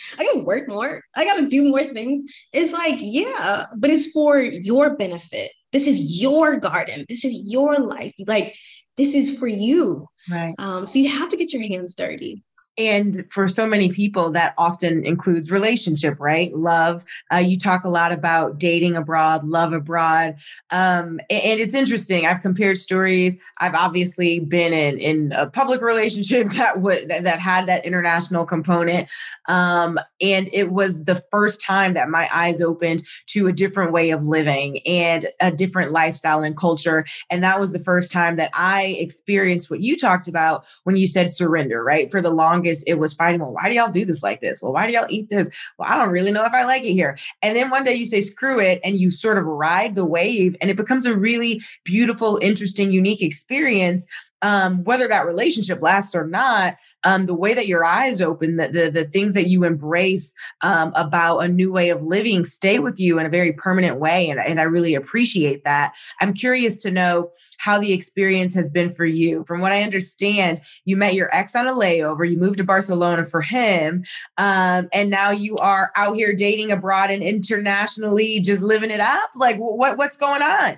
I gotta work more. I gotta do more things. It's like, yeah, but it's for your benefit. This is your garden. This is your life. Like, this is for you. Right. So you have to get your hands dirty. And for so many people, that often includes relationship, right? Love. You talk a lot about dating abroad, love abroad. And it's interesting. I've compared stories. I've obviously been in a public relationship that had that international component. And it was the first time that my eyes opened to a different way of living and a different lifestyle and culture. And that was the first time that I experienced what you talked about when you said surrender, right? For the longest, it was fighting. Well, why do y'all do this like this? Well, why do y'all eat this? Well, I don't really know if I like it here. And then one day you say, screw it. And you sort of ride the wave and it becomes a really beautiful, interesting, unique experience. Whether that relationship lasts or not, the way that your eyes open, the things that you embrace about a new way of living stay with you in a very permanent way. And I really appreciate that. I'm curious to know how the experience has been for you. From what I understand, you met your ex on a layover, you moved to Barcelona for him, and now you are out here dating abroad and internationally just living it up. Like, what's going on?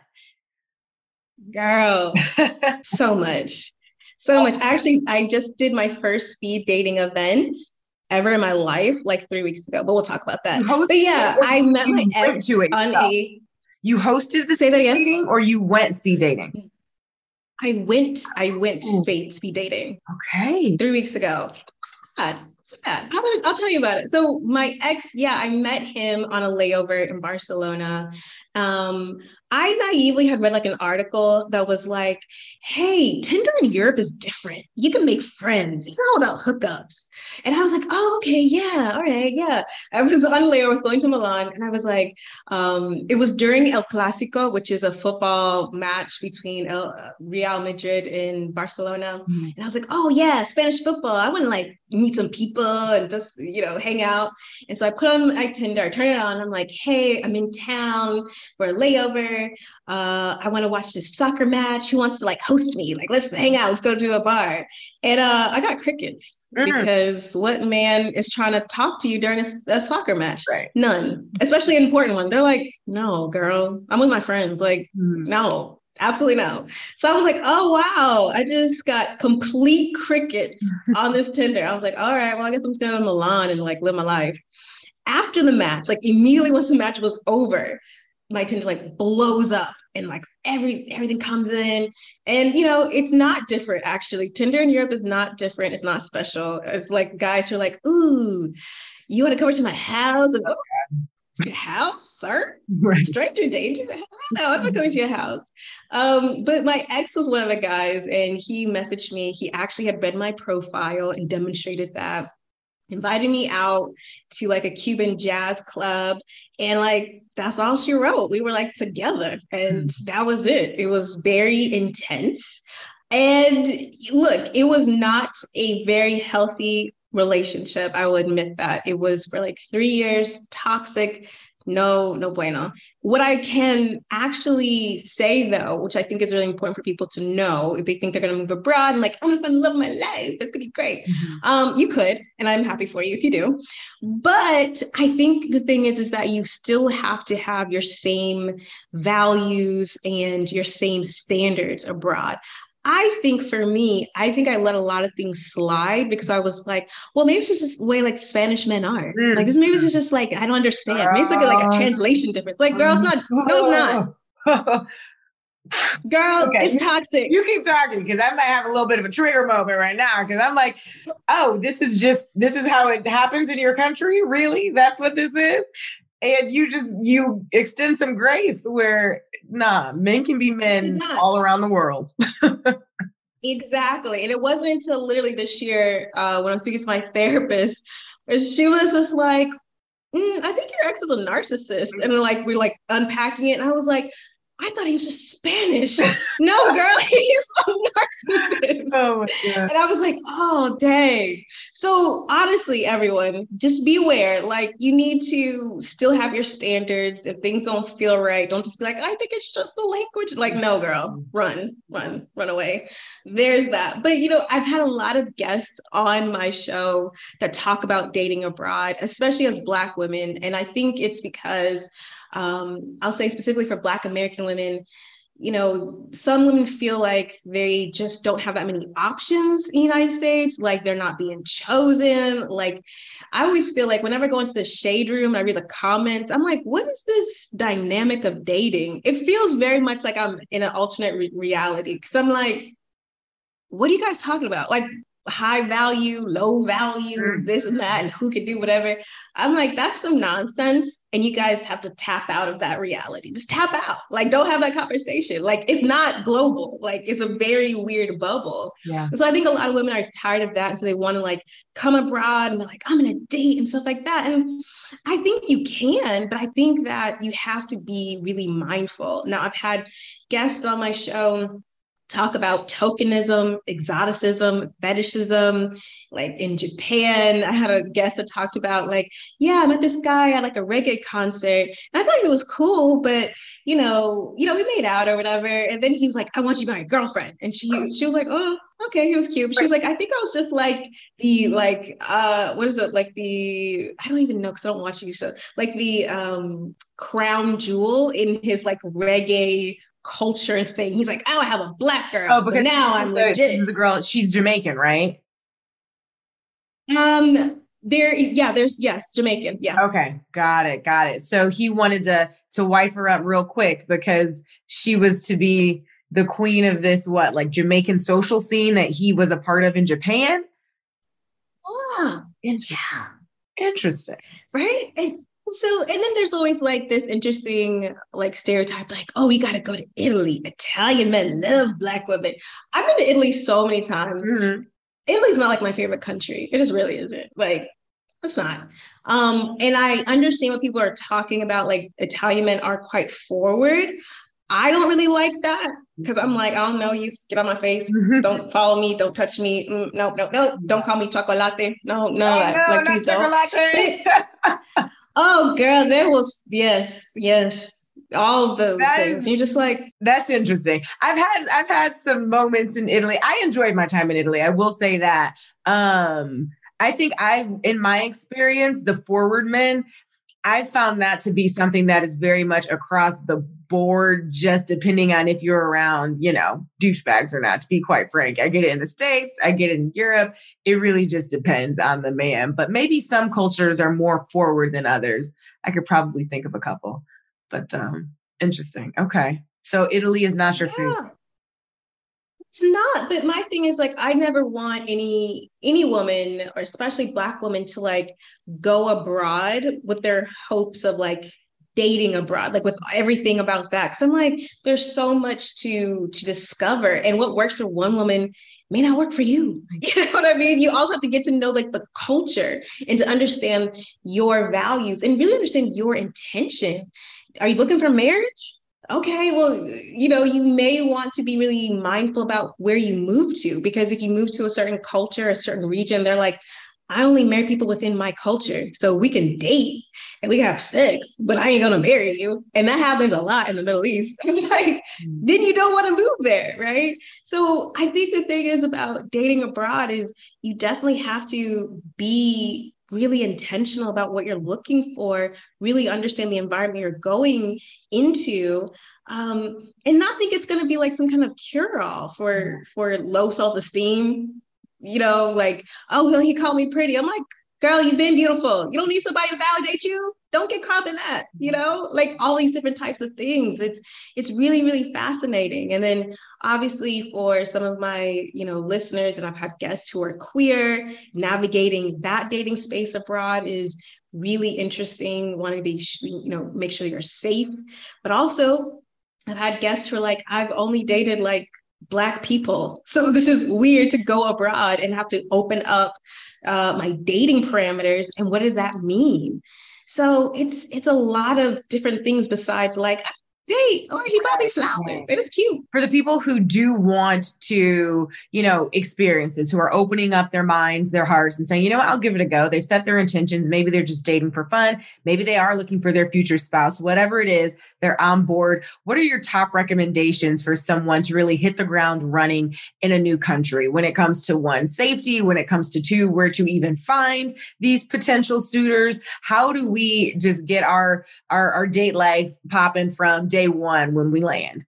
Girl, so much. Actually, I just did my first speed dating event ever in my life, like 3 weeks ago, but we'll talk about that. But yeah, I met my ex on You hosted the say that again? dating, or you went speed dating? I went speed dating. Okay. 3 weeks ago. It's bad. I'll tell you about it. So my ex, I met him on a layover in Barcelona. I naively had read like an article that was like, hey, Tinder in Europe is different. You can make friends. It's not all about hookups. And I was like, oh, okay, yeah, all right, yeah. I was on layover, I was going to Milan, and I was like, it was during El Clásico, which is a football match between Real Madrid and Barcelona. Mm-hmm. And I was like, oh yeah, Spanish football. I want to like meet some people and just, hang out. And so I put on my Tinder, I turn it on. I'm like, hey, I'm in town for a layover. I want to watch this soccer match. Who wants to like host me? Like, let's hang out. Let's go to a bar. And I got crickets. Because what man is trying to talk to you during a soccer match? Right. None, especially an important one. They're like, no, girl, I'm with my friends. Like, no, absolutely no. So I was like, oh, wow. I just got complete crickets on this Tinder. I was like, all right, well, I guess I'm staying in Milan and like live my life. After the match, like immediately once the match was over, my Tinder like blows up and like everything comes in. And, it's not different, actually. Tinder in Europe is not different. It's not special. It's like guys who are like, ooh, you want to come over to my house? And, your house, sir? Right. Stranger danger? No, I'm not going to your house. But my ex was one of the guys, and he messaged me. He actually had read my profile and demonstrated that. Invited me out to like a Cuban jazz club, and like that's all she wrote. We were like together, and that was it. It was very intense. And look, it was not a very healthy relationship. I will admit that. It was for like 3 years, toxic. No bueno. What I can actually say though, which I think is really important for people to know, if they think they're going to move abroad and like, I'm going to love my life, it's going to be great. Mm-hmm. You could, and I'm happy for you if you do. But I think the thing is that you still have to have your same values and your same standards abroad. I think for me, I let a lot of things slide because I was like, well, maybe it's just the way like Spanish men are. Like this, maybe it's just like, I don't understand. Maybe it's like a translation difference. Like, girl, it's not. No, it's not. Girl, okay, it's toxic. You keep talking because I might have a little bit of a trigger moment right now because I'm like, oh, this is how it happens in your country? Really? That's what this is? And you extend some grace where, men can be men all around the world. Exactly. And it wasn't until literally this year when I was speaking to my therapist, she was just like, I think your ex is a narcissist. And like, we're like unpacking it. And I was like, I thought he was just Spanish. No, girl, he's a narcissist. Oh my God. And I was like, oh, dang. So honestly, everyone, just be aware. Like, you need to still have your standards. If things don't feel right, don't just be like, I think it's just the language. Like, no, girl, run away. There's that. But, I've had a lot of guests on my show that talk about dating abroad, especially as Black women. And I think it's because I'll say specifically for Black American women, some women feel like they just don't have that many options in the United States, like they're not being chosen. Like, I always feel like whenever I go into the shade room and I read the comments, I'm like, what is this dynamic of dating? It feels very much like I'm in an alternate reality, because I'm like, what are you guys talking about? Like, high value, low value, this and that, and who can do whatever. I'm like, that's some nonsense. And you guys have to tap out of that reality. Just tap out. Like, don't have that conversation. Like, it's not global. Like, it's a very weird bubble. Yeah. So I think a lot of women are tired of that. And so they want to like come abroad and they're like, I'm going to date and stuff like that. And I think you can, but I think that you have to be really mindful. Now, I've had guests on my show talk about tokenism, exoticism, fetishism. Like in Japan, I had a guest that talked about like, yeah, I met this guy at like a reggae concert. And I thought it was cool, but we made out or whatever. And then he was like, I want you to be my girlfriend. And she was like, oh, okay, he was cute. But she was like, I think I was just like the, like, what is it? Like the, I don't even know, because I don't watch these shows, like the crown jewel in his like reggae culture thing. He's like, oh, I have a Black girl. Oh, because so now I'm legit. This is the girl. She's Jamaican, right? Yes, Jamaican. Yeah. Okay. Got it. So he wanted to wife her up real quick because she was to be the queen of this, like Jamaican social scene that he was a part of in Japan. Oh, Interesting. Right. And then there's always like this interesting like stereotype, like, oh, we got to go to Italy. Italian men love Black women. I've been to Italy so many times. Mm-hmm. Italy's not like my favorite country. It just really isn't. Like, it's not. And I understand what people are talking about. Like, Italian men are quite forward. I don't really like that because I'm like, I don't know, you get on my face. Don't follow me. Don't touch me. No. Don't call me chocolate. No. Like, please don't. Oh, girl, there was, yes, all of those things. You're just like, that's interesting. I've had some moments in Italy. I enjoyed my time in Italy. I will say that. I think in my experience, the forward men, I've found that to be something that is very much across the board, just depending on if you're around, douchebags or not, to be quite frank. I get it in the States, I get it in Europe. It really just depends on the man, but maybe some cultures are more forward than others. I could probably think of a couple, but interesting. Okay. So Italy is not your favorite. It's not, but my thing is like, I never want any woman, or especially Black women, to like go abroad with their hopes of like dating abroad, like with everything about that. Cause I'm like, there's so much to discover, and what works for one woman may not work for you. You know what I mean? You also have to get to know like the culture and to understand your values and really understand your intention. Are you looking for marriage? Okay, well, you may want to be really mindful about where you move to, because if you move to a certain culture, a certain region, they're like, I only marry people within my culture. So we can date and we can have sex, but I ain't going to marry you. And that happens a lot in the Middle East. Like, then you don't want to move there, right? So I think the thing is about dating abroad is you definitely have to be really intentional about what you're looking for, really understand the environment you're going into, and not think it's going to be like some kind of cure-all for low self-esteem, like, oh, well, he called me pretty. I'm like, girl, you've been beautiful. You don't need somebody to validate you. Don't get caught in that, like all these different types of things. It's really, really fascinating. And then obviously for some of my, listeners, and I've had guests who are queer, navigating that dating space abroad is really interesting. Wanting to be, make sure you're safe, but also I've had guests who are like, I've only dated like Black people. So this is weird to go abroad and have to open up my dating parameters. And what does that mean? So it's a lot of different things besides like, date, or he bought me flowers. It is cute. For the people who do want to, experience this, who are opening up their minds, their hearts, and saying, you know what, I'll give it a go. They've set their intentions. Maybe they're just dating for fun. Maybe they are looking for their future spouse. Whatever it is, they're on board. What are your top recommendations for someone to really hit the ground running in a new country when it comes to one, safety, when it comes to two, where to even find these potential suitors? How do we just get our date life popping from day one when we land?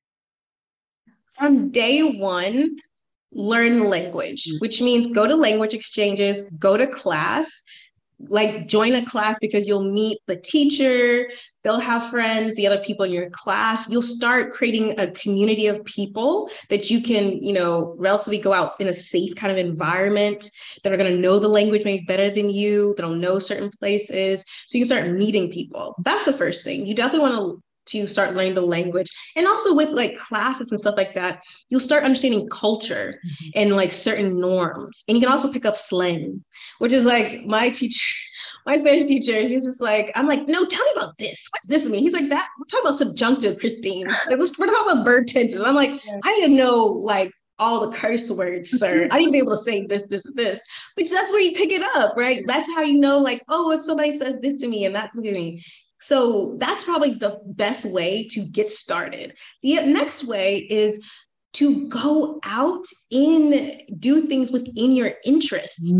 From day one, learn the language, which means go to language exchanges, go to class, like join a class, because you'll meet the teacher, they'll have friends, the other people in your class. You'll start creating a community of people that you can, relatively go out in a safe kind of environment, that are going to know the language maybe better than you, that'll know certain places. So you can start meeting people. That's the first thing. You definitely want to start learning the language. And also with like classes and stuff like that, you'll start understanding culture and like certain norms. And you can also pick up slang, which is like my Spanish teacher, he's just like, I'm like, no, tell me about this. What's this mean? He's like, that we're talking about subjunctive, Christine. Like, we're talking about verb tenses. I'm like, I didn't know like all the curse words, sir. I need to be able to say this, this, and this. But that's where you pick it up, right? That's how you know, like, oh, if somebody says this to me and that to me. So that's probably the best way to get started. The next way is to go out and do things within your interests.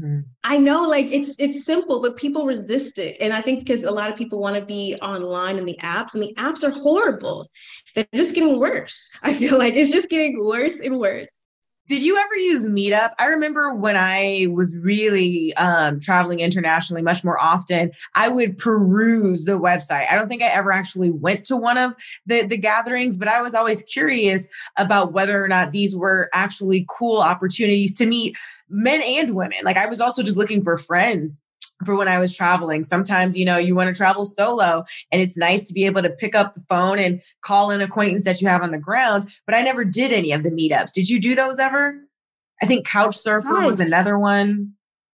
I know like it's simple, but people resist it. And I think because a lot of people want to be online in the apps, and the apps are horrible. They're just getting worse. I feel like it's just getting worse and worse. Did you ever use Meetup? I remember when I was really traveling internationally much more often, I would peruse the website. I don't think I ever actually went to one of the gatherings, but I was always curious about whether or not these were actually cool opportunities to meet men and women. Like I was also just looking for friends for when I was traveling. Sometimes, you want to travel solo, and it's nice to be able to pick up the phone and call an acquaintance that you have on the ground. But I never did any of the meetups. Did you do those ever? I think Couchsurfer was another one.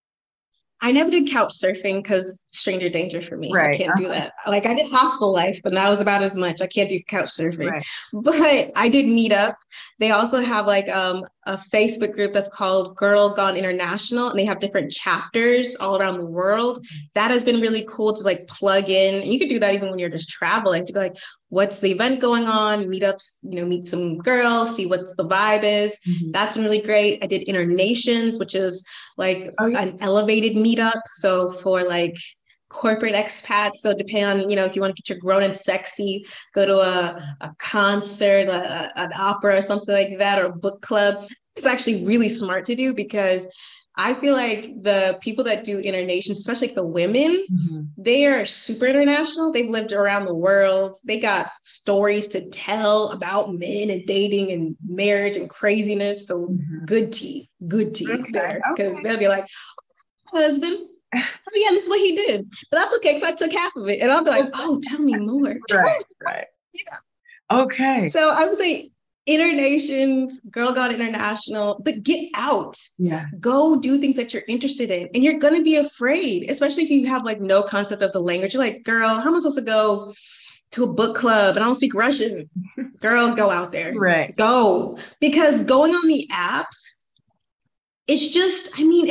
I never did couch surfing because stranger danger for me. Right. I can't do that. Like I did Hostel Life, but that was about as much. I can't do couch surfing. Right. But I did Meetup. They also have like a Facebook group that's called Girl Gone International, and they have different chapters all around the world. That has been really cool to like plug in. And you could do that even when you're just traveling, to be like, what's the event going on? Meetups, meet some girls, see what the vibe is. That's been really great. I did Internations, which is like an elevated meetup. So for like corporate expats. So depending on, if you want to get your grown and sexy, go to a concert, an opera or something like that, or a book club. It's actually really smart to do, because I feel like the people that do Internations, especially like the women, they are super international. They've lived around the world. They got stories to tell about men and dating and marriage and craziness. So good tea there. Because they'll be like, husband, oh yeah, this is what he did. But that's okay, because I took half of it. And I'll be like, oh, tell me more. Right. Yeah. Okay. So I would say Internations, Girl Gone International, but get out. Yeah. Go do things that you're interested in. And you're going to be afraid, especially if you have like no concept of the language. You're like, girl, how am I supposed to go to a book club and I don't speak Russian? Girl, go out there. Right. Go. Because going on the apps, it's just,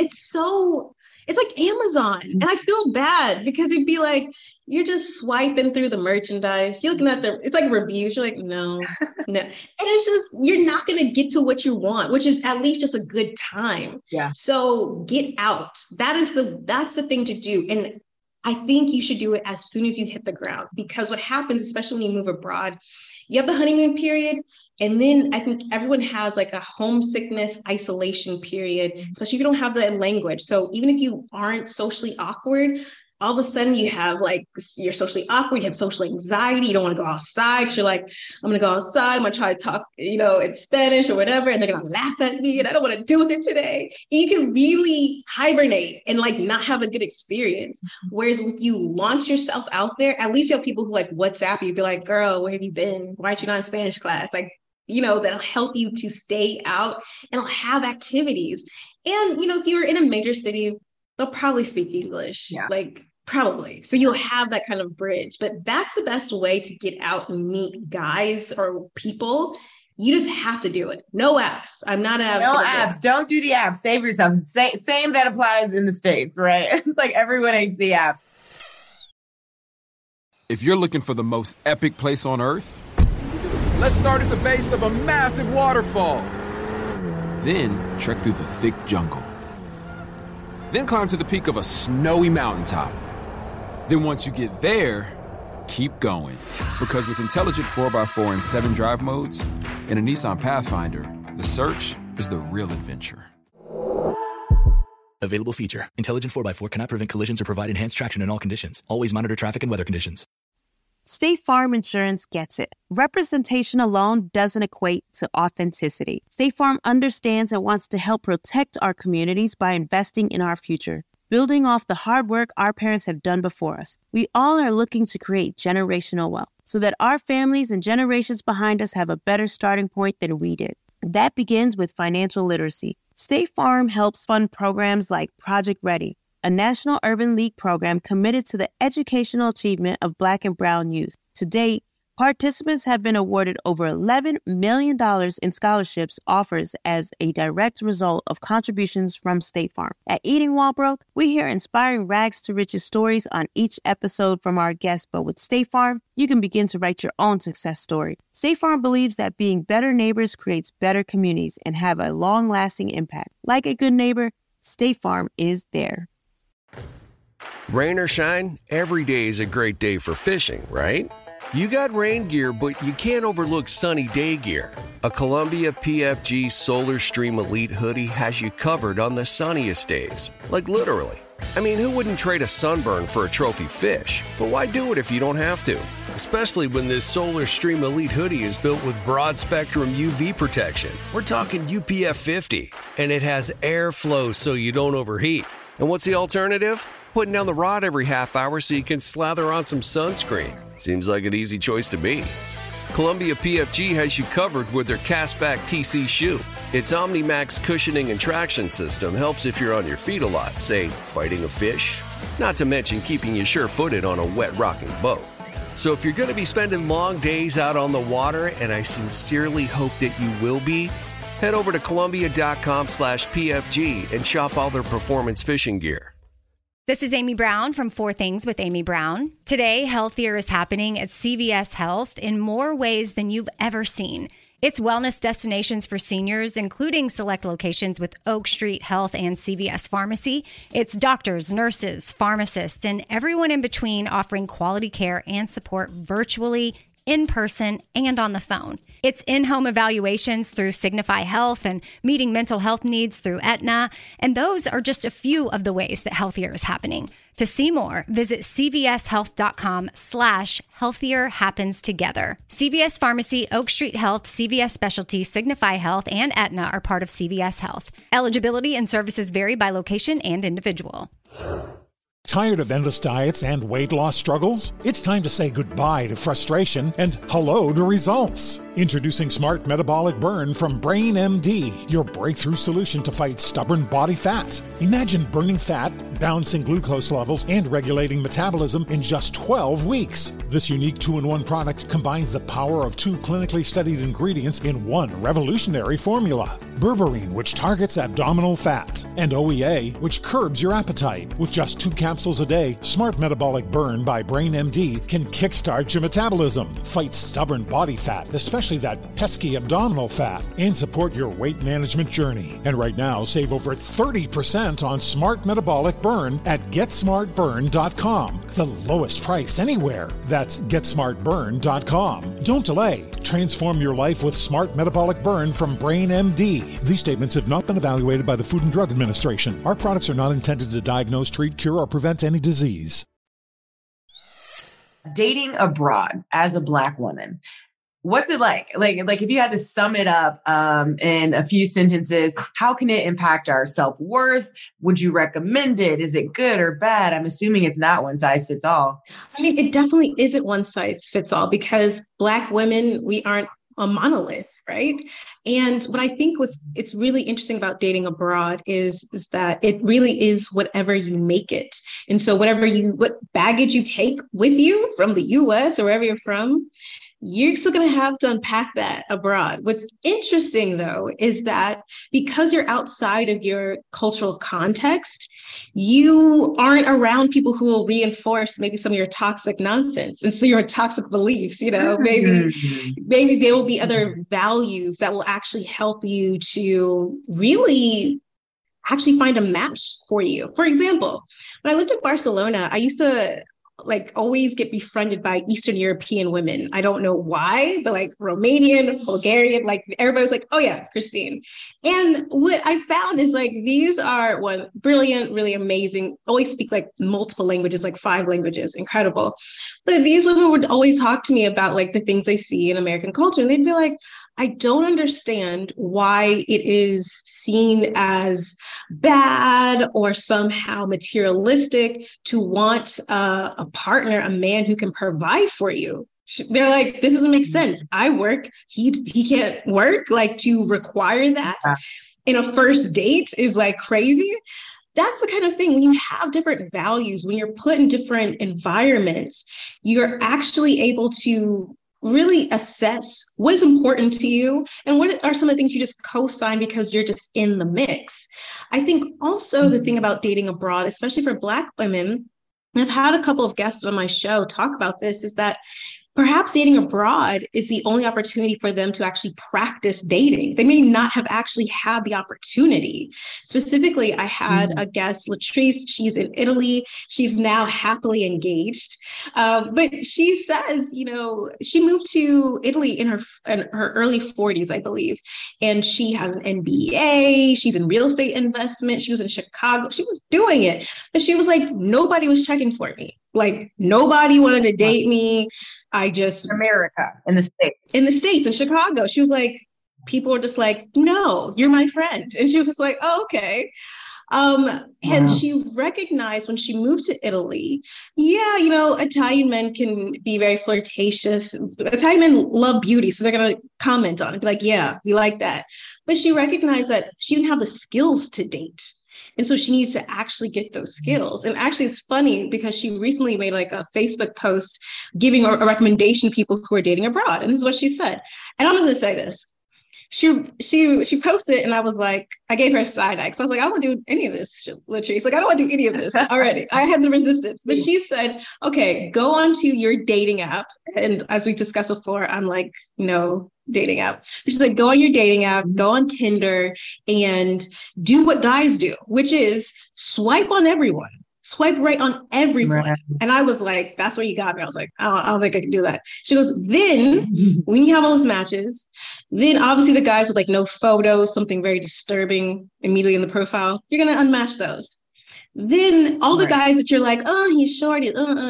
it's like Amazon. And I feel bad because it'd be like, you're just swiping through the merchandise. You're looking at it's like reviews. You're like, no. And it's just, you're not going to get to what you want, which is at least just a good time. Yeah. So get out. That's the thing to do. And I think you should do it as soon as you hit the ground, because what happens, especially when you move abroad, you have the honeymoon period. And then I think everyone has like a homesickness isolation period, especially if you don't have the language. So even if you aren't socially awkward, all of a sudden you have like, you're socially awkward, you have social anxiety, you don't want to go outside. You're like, I'm going to go outside, I'm going to try to talk, in Spanish or whatever, and they're going to laugh at me and I don't want to deal with it today. And you can really hibernate and like not have a good experience. Whereas if you launch yourself out there, at least you have people who like WhatsApp you, be like, girl, where have you been? Why aren't you not in Spanish class? Like, that'll help you to stay out and I'll have activities. And, if you're in a major city, they'll probably speak English. Yeah. Like Probably. So you'll have that kind of bridge, but that's the best way to get out and meet guys or people. You just have to do it. No apps. I'm not an No apps. Don't do the apps. Save yourself. Same that applies in the States, right? It's like everyone hates the apps. If you're looking for the most epic place on Earth, let's start at the base of a massive waterfall. Then trek through the thick jungle. Then climb to the peak of a snowy mountaintop. Then once you get there, keep going. Because with intelligent 4x4 and 7 drive modes and a Nissan Pathfinder, the search is the real adventure. Available feature. Intelligent 4x4 cannot prevent collisions or provide enhanced traction in all conditions. Always monitor traffic and weather conditions. State Farm Insurance gets it. Representation alone doesn't equate to authenticity. State Farm understands and wants to help protect our communities by investing in our future, building off the hard work our parents have done before us. We all are looking to create generational wealth so that our families and generations behind us have a better starting point than we did. That begins with financial literacy. State Farm helps fund programs like Project Ready, a National Urban League program committed to the educational achievement of Black and Brown youth. To date, participants have been awarded over $11 million in scholarships offers as a direct result of contributions from State Farm. At Eating While Broke, we hear inspiring rags to riches stories on each episode from our guests, but with State Farm, you can begin to write your own success story. State Farm believes that being better neighbors creates better communities and have a long-lasting impact. Like a good neighbor, State Farm is there. Rain or shine, every day is a great day for fishing, right? You got rain gear, but you can't overlook sunny day gear. A Columbia PFG Solar Stream Elite hoodie has you covered on the sunniest days. Like literally. I mean, who wouldn't trade a sunburn for a trophy fish? But why do it if you don't have to? Especially when this Solar Stream Elite hoodie is built with broad spectrum UV protection. We're talking UPF 50, and it has airflow so you don't overheat. And what's the alternative? Putting down the rod every half hour so you can slather on some sunscreen. Seems like an easy choice to me. Columbia PFG has you covered with their Castback TC shoe. Its OmniMax cushioning and traction system helps if you're on your feet a lot, say, fighting a fish. Not to mention keeping you sure-footed on a wet rocking boat. So if you're going to be spending long days out on the water, and I sincerely hope that you will be, head over to Columbia.com/PFG and shop all their performance fishing gear. This is Amy Brown from 4 Things with Amy Brown. Today, healthier is happening at CVS Health in more ways than you've ever seen. It's wellness destinations for seniors, including select locations with Oak Street Health and CVS Pharmacy. It's doctors, nurses, pharmacists, and everyone in between offering quality care and support virtually, in person, and on the phone. It's in-home evaluations through Signify Health and meeting mental health needs through Aetna. And those are just a few of the ways that healthier is happening. To see more, visit cvshealth.com/healthier happens together. CVS Pharmacy, Oak Street Health, CVS Specialty, Signify Health, and Aetna are part of CVS Health. Eligibility and services vary by location and individual. Tired of endless diets and weight loss struggles? It's time to say goodbye to frustration and hello to results. Introducing Smart Metabolic Burn from Brain MD, your breakthrough solution to fight stubborn body fat. Imagine burning fat, balancing glucose levels, and regulating metabolism in just 12 weeks. This unique 2-in-1 product combines the power of 2 clinically studied ingredients in one revolutionary formula. Berberine, which targets abdominal fat, and OEA, which curbs your appetite. With just 2 capsules a day, Smart Metabolic Burn by Brain MD can kickstart your metabolism, fight stubborn body fat, especially that pesky abdominal fat, and support your weight management journey. And right now, save over 30% on Smart Metabolic Burn at GetSmartBurn.com. The lowest price anywhere. That's GetSmartBurn.com. Don't delay. Transform your life with Smart Metabolic Burn from Brain MD. These statements have not been evaluated by the Food and Drug Administration. Our products are not intended to diagnose, treat, cure, or prevent any disease. Dating abroad as a Black woman. What's it like? Like if you had to sum it up in a few sentences, how can it impact our self-worth? Would you recommend it? Is it good or bad? I'm assuming it's not one size fits all. I mean, it definitely isn't one size fits all because Black women, we aren't a monolith, right? And what I think it's really interesting about dating abroad is that it really is whatever you make it. And so what baggage you take with you from the US or wherever you're from, you're still going to have to unpack that abroad. What's interesting, though, is that because you're outside of your cultural context, you aren't around people who will reinforce maybe some of your toxic nonsense and so your toxic beliefs. Maybe there will be other values that will actually help you to really actually find a match for you. For example, when I lived in Barcelona, I used to always get befriended by Eastern European women. I don't know why, but Romanian, Bulgarian, everybody was like, oh yeah, Christine. And what I found is these are brilliant, really amazing, always speak multiple languages, 5 languages, incredible. But these women would always talk to me about the things they see in American culture. And they'd be like, I don't understand why it is seen as bad or somehow materialistic to want a partner, a man who can provide for you. They're like, this doesn't make sense. I work, he can't work. To require that in a first date is crazy. That's the kind of thing when you have different values, when you're put in different environments, you're actually able to really assess what is important to you and what are some of the things you just co-sign because you're just in the mix. I think also the thing about dating abroad, especially for Black women, and I've had a couple of guests on my show talk about this, is that perhaps dating abroad is the only opportunity for them to actually practice dating. They may not have actually had the opportunity. Specifically, I had a guest, Latrice. She's in Italy. She's now happily engaged. But she says, she moved to Italy in her early 40s, I believe. And she has an MBA. She's in real estate investment. She was in Chicago. She was doing it. But she was like, nobody was checking for me. Nobody wanted to date me. America, in the States, in Chicago. She was like, people were just like, no, you're my friend. And she was just like, oh, okay. And she recognized when she moved to Italy, Italian men can be very flirtatious. Italian men love beauty. So they're going to comment on it, be like, yeah, we like that. But she recognized that she didn't have the skills to date. And so she needs to actually get those skills. And actually, it's funny because she recently made a Facebook post giving a recommendation to people who are dating abroad. And this is what she said. And I'm just going to say this. She posted and I was like, I gave her a side eye. So I was like, I don't want to do any of this, Latrice. I don't want to do any of this already. I had the resistance. But she said, okay, go onto your dating app. And as we discussed before, I'm like, no dating app. But she's like, go on your dating app, go on Tinder and do what guys do, which is swipe on everyone. Swipe right on everyone. Right. And I was like, that's where you got me. I was like, I don't think I can do that. She goes, then when you have all those matches, then obviously the guys with no photos, something very disturbing immediately in the profile, you're going to unmatch those. Then all the guys that you're like, oh, he's short,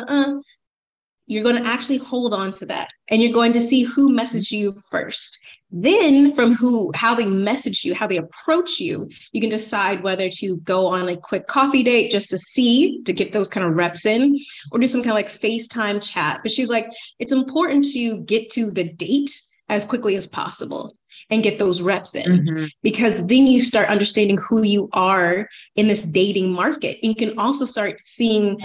you're going to actually hold on to that. And you're going to see who messaged you first. Then from how they message you, how they approach you, you can decide whether to go on a quick coffee date just to get those kind of reps in, or do some kind of FaceTime chat. But she's like, it's important to get to the date as quickly as possible and get those reps in, because then you start understanding who you are in this dating market. And you can also start seeing,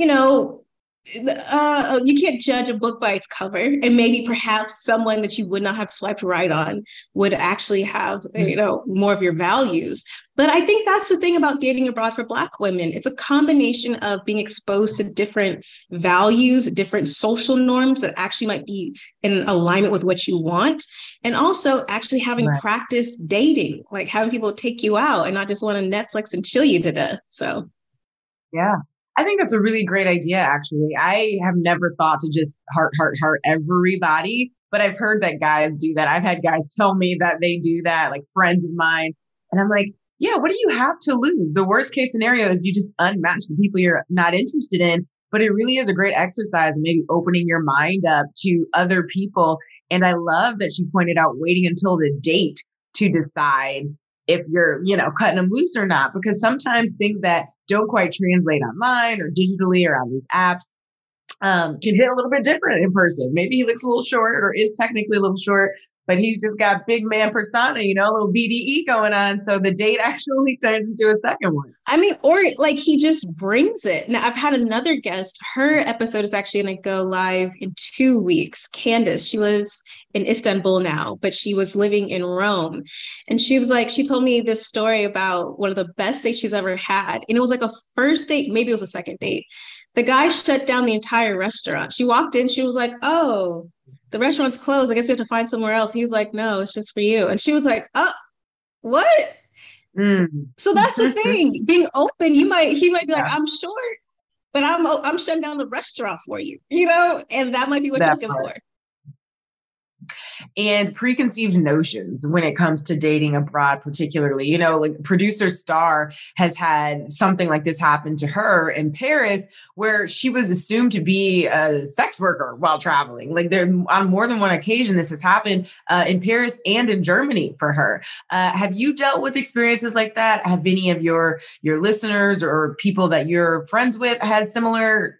you can't judge a book by its cover, and maybe perhaps someone that you would not have swiped right on would actually have, more of your values. But I think that's the thing about dating abroad for Black women. It's a combination of being exposed to different values, different social norms that actually might be in alignment with what you want. And also actually having practice dating, having people take you out and not just want to Netflix and chill you to death. So, yeah. I think that's a really great idea, actually. I have never thought to just heart everybody, but I've heard that guys do that. I've had guys tell me that they do that, friends of mine. And I'm like, yeah, what do you have to lose? The worst case scenario is you just unmatch the people you're not interested in. But it really is a great exercise in maybe opening your mind up to other people. And I love that she pointed out waiting until the date to decide if you're, cutting them loose or not, because sometimes things that don't quite translate online or digitally or on these apps, can hit a little bit different in person. Maybe he looks a little short or is technically a little short, but he's just got big man persona, you know, a little BDE going on. So the date actually turns into a second one. I mean, or like he just brings it. Now, I've had another guest. Her episode is actually going to go live in 2 weeks. Candace, she lives in Istanbul now, but she was living in Rome. And she was like, she told me this story about one of the best dates she's ever had. And it was like a first date, maybe it was a second date. The guy shut down the entire restaurant. She walked in, she was like, oh, the restaurant's closed. I guess we have to find somewhere else. He was like, no, it's just for you. And she was like, oh, what? So that's the thing. Being open, he might be like, I'm short, but I'm shutting down the restaurant for you, you know? And that might be what you're looking for. And preconceived notions when it comes to dating abroad, particularly, you know, like producer Star has had something like this happen to her in Paris, where she was assumed to be a sex worker while traveling. Like there, on more than one occasion, this has happened in Paris and in Germany for her. Have you dealt with experiences like that? Have any of your listeners or people that you're friends with had similar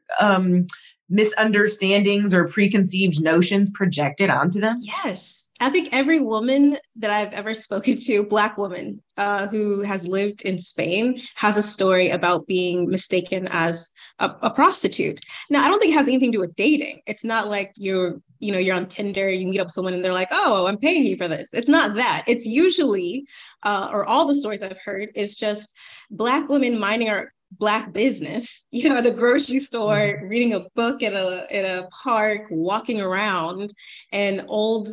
misunderstandings or preconceived notions projected onto them? Yes. I think every woman that I've ever spoken to, Black woman who has lived in Spain, has a story about being mistaken as a prostitute. Now, I don't think it has anything to do with dating. It's not like you're on Tinder, you meet up someone and they're like, oh, I'm paying you for this. It's not that. It's usually, or all the stories I've heard, is just Black women minding our Black business, you know, at the grocery store, reading a book in a park, walking around, and old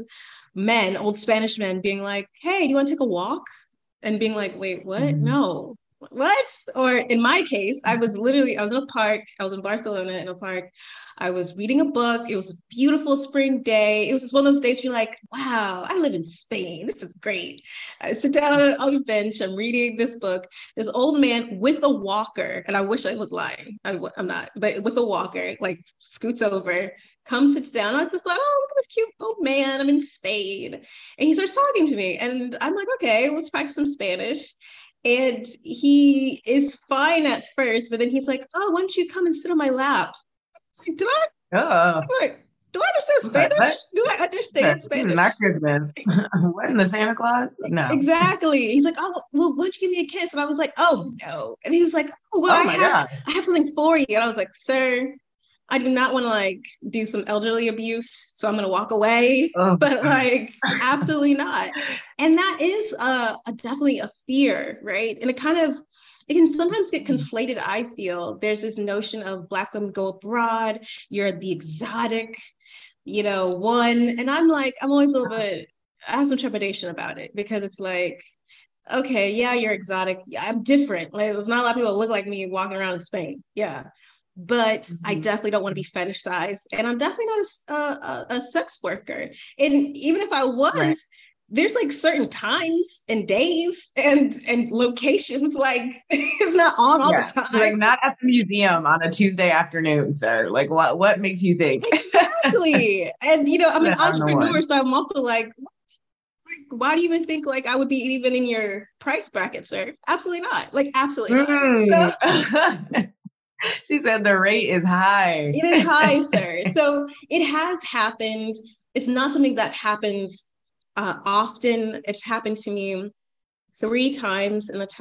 Spanish men being like, hey, do you want to take a walk? And being like, wait, what? No. What? Or in my case, I was in a park. I was in Barcelona in a park. I was reading a book. It was a beautiful spring day. It was just one of those days where you're like, wow, I live in Spain. This is great. I sit down on the bench. I'm reading this book. This old man with a walker, and I wish I was lying. I'm not, but with a walker, like scoots over, comes, sits down. I was just like, oh, look at this cute old man. I'm in Spain. And he starts talking to me. And I'm like, okay, let's practice some Spanish. And he is fine at first, but then he's like, oh, why don't you come and sit on my lap? I was like, do I understand Spanish? Do I understand Spanish? Not Christmas. What, in the Santa Claus? No. Exactly. He's like, oh, well, why don't you give me a kiss? And I was like, oh, no. And he was like, oh, well, I have something for you. And I was like, sir, I do not want to like do some elderly abuse, so I'm going to walk away, but like, absolutely not. And that is definitely a fear, right? And it can sometimes get conflated. I feel there's this notion of Black women go abroad, you're the exotic, you know, one. And I'm always a little bit, I have some trepidation about it, because it's like, okay, yeah, you're exotic. Yeah, I'm different. Like, there's not a lot of people that look like me walking around in Spain. Yeah. But I definitely don't want to be fetishized. And I'm definitely not a sex worker. And even if I was, there's like certain times and days and locations, like it's not on all the time. Like not at the museum on a Tuesday afternoon. So like what makes you think? Exactly. And you know, I'm an entrepreneur, so I'm also like, why do you even think like I would be even in your price bracket, sir? Absolutely not. Like absolutely not. So she said the rate is high. It is high, sir. So it has happened. It's not something that happens often. It's happened to me 3 times in the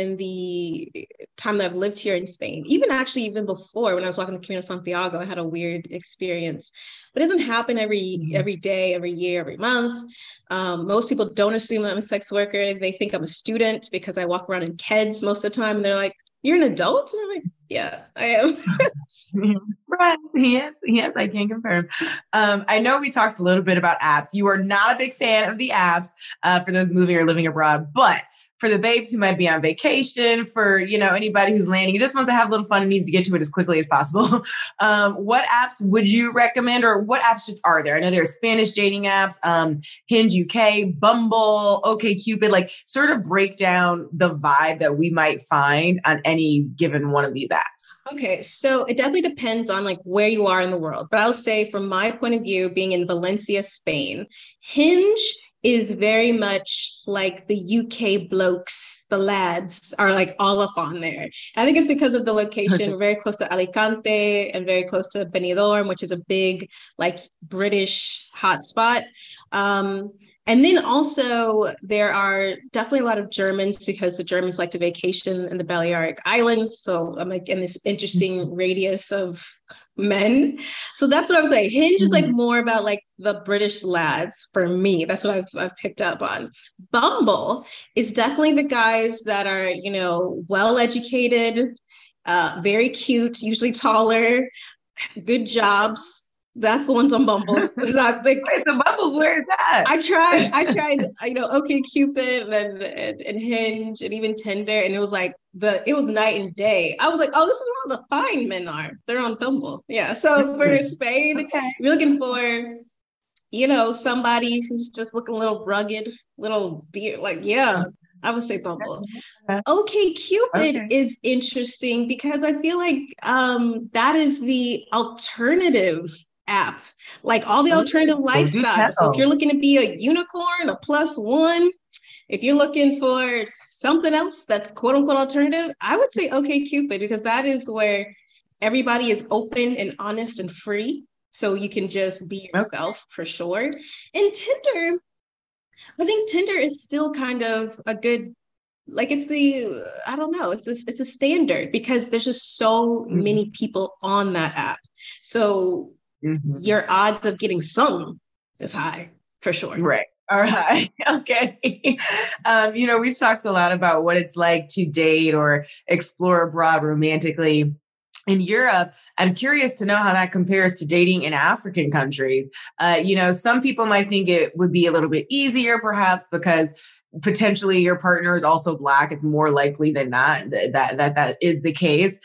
time that I've lived here in Spain. Even before, when I was walking the Camino de Santiago, I had a weird experience. But it doesn't happen every day, every year, every month. Most people don't assume that I'm a sex worker. They think I'm a student because I walk around in Keds most of the time, and they're like, "You're an adult?" And I'm like, yeah, I am. Right. Yes, I can confirm. I know we talked a little bit about apps. You are not a big fan of the apps for those moving or living abroad, but for the babes who might be on vacation, for, you know, anybody who's landing, who just wants to have a little fun and needs to get to it as quickly as possible. What apps would you recommend, or what apps just are there? I know there are Spanish dating apps, Hinge UK, Bumble, OkCupid, like sort of break down the vibe that we might find on any given one of these apps. Okay. So it definitely depends on like where you are in the world, but I'll say from my point of view, being in Valencia, Spain, Hinge is very much like the UK blokes, the lads are like all up on there. And I think it's because of the location. We're very close to Alicante and very close to Benidorm, which is a big like British hotspot. And then also there are definitely a lot of Germans because the Germans like to vacation in the Balearic Islands. So I'm like in this interesting radius of men. So that's what I was saying. Hinge is like more about like the British lads for me. That's what I've picked up on. Bumble is definitely the guys that are, you know, well-educated, very cute, usually taller, good jobs. That's the ones on Bumble. I think, wait, so Bumble's where is that? I tried, you know, OkCupid and Hinge and even Tinder, and it was like it was night and day. I was like, oh, this is where all the fine men are. They're on Bumble. Yeah. So for Spain, we're looking for, you know, somebody who's just looking a little rugged, little beard. Like, yeah, I would say Bumble. OkCupid is interesting because I feel like that is the alternative app, like all the alternative lifestyles. So if you're looking to be a unicorn, a +1, if you're looking for something else that's quote unquote alternative, I would say OkCupid, because that is where everybody is open and honest and free. So you can just be yourself for sure. And Tinder, I think Tinder is still kind of a good, like it's the, I don't know, it's a standard because there's just so many people on that app. So your odds of getting some is high for sure. Right. All right. Okay. You know, we've talked a lot about what it's like to date or explore abroad romantically in Europe. I'm curious to know how that compares to dating in African countries. You know, some people might think it would be a little bit easier perhaps because potentially your partner is also Black. It's more likely than not that is the case.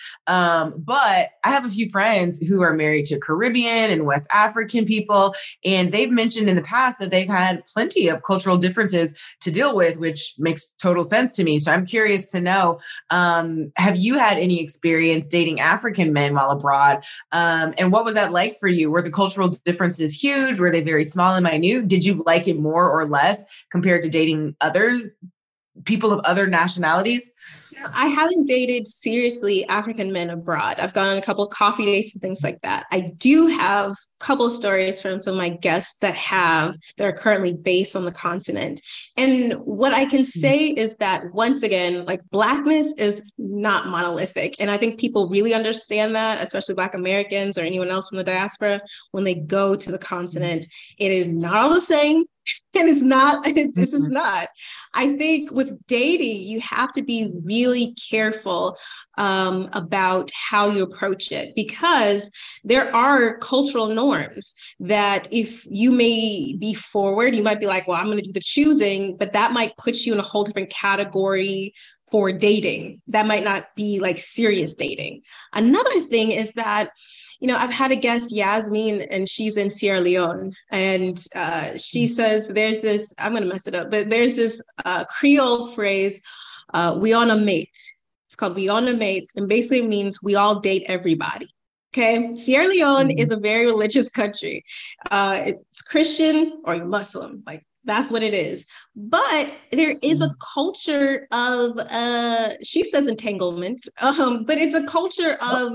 But I have a few friends who are married to Caribbean and West African people, and they've mentioned in the past that they've had plenty of cultural differences to deal with, which makes total sense to me. So I'm curious to know, have you had any experience dating African men while abroad? And what was that like for you? Were the cultural differences huge? Were they very small and minute? Did you like it more or less compared to dating other people of other nationalities? I haven't dated seriously African men abroad. I've gone on a couple of coffee dates and things like that. I do have a couple of stories from some of my guests that are currently based on the continent. And what I can say is that once again, like Blackness is not monolithic. And I think people really understand that, especially Black Americans or anyone else from the diaspora, when they go to the continent. It is not all the same. And it's not, this is not. I think with dating, you have to be really careful about how you approach it, because there are cultural norms that if you may be forward, you might be like, well, I'm going to do the choosing, but that might put you in a whole different category for dating. That might not be like serious dating. Another thing is that, you know, I've had a guest, Yasmin, and she's in Sierra Leone. And she says there's this, I'm going to mess it up, but there's this Creole phrase, we on a mate. It's called we on a mate. And basically means we all date everybody. Okay. Sierra Leone is a very religious country. It's Christian or Muslim. Like, that's what it is. But there is a culture of, she says entanglement, but it's a culture of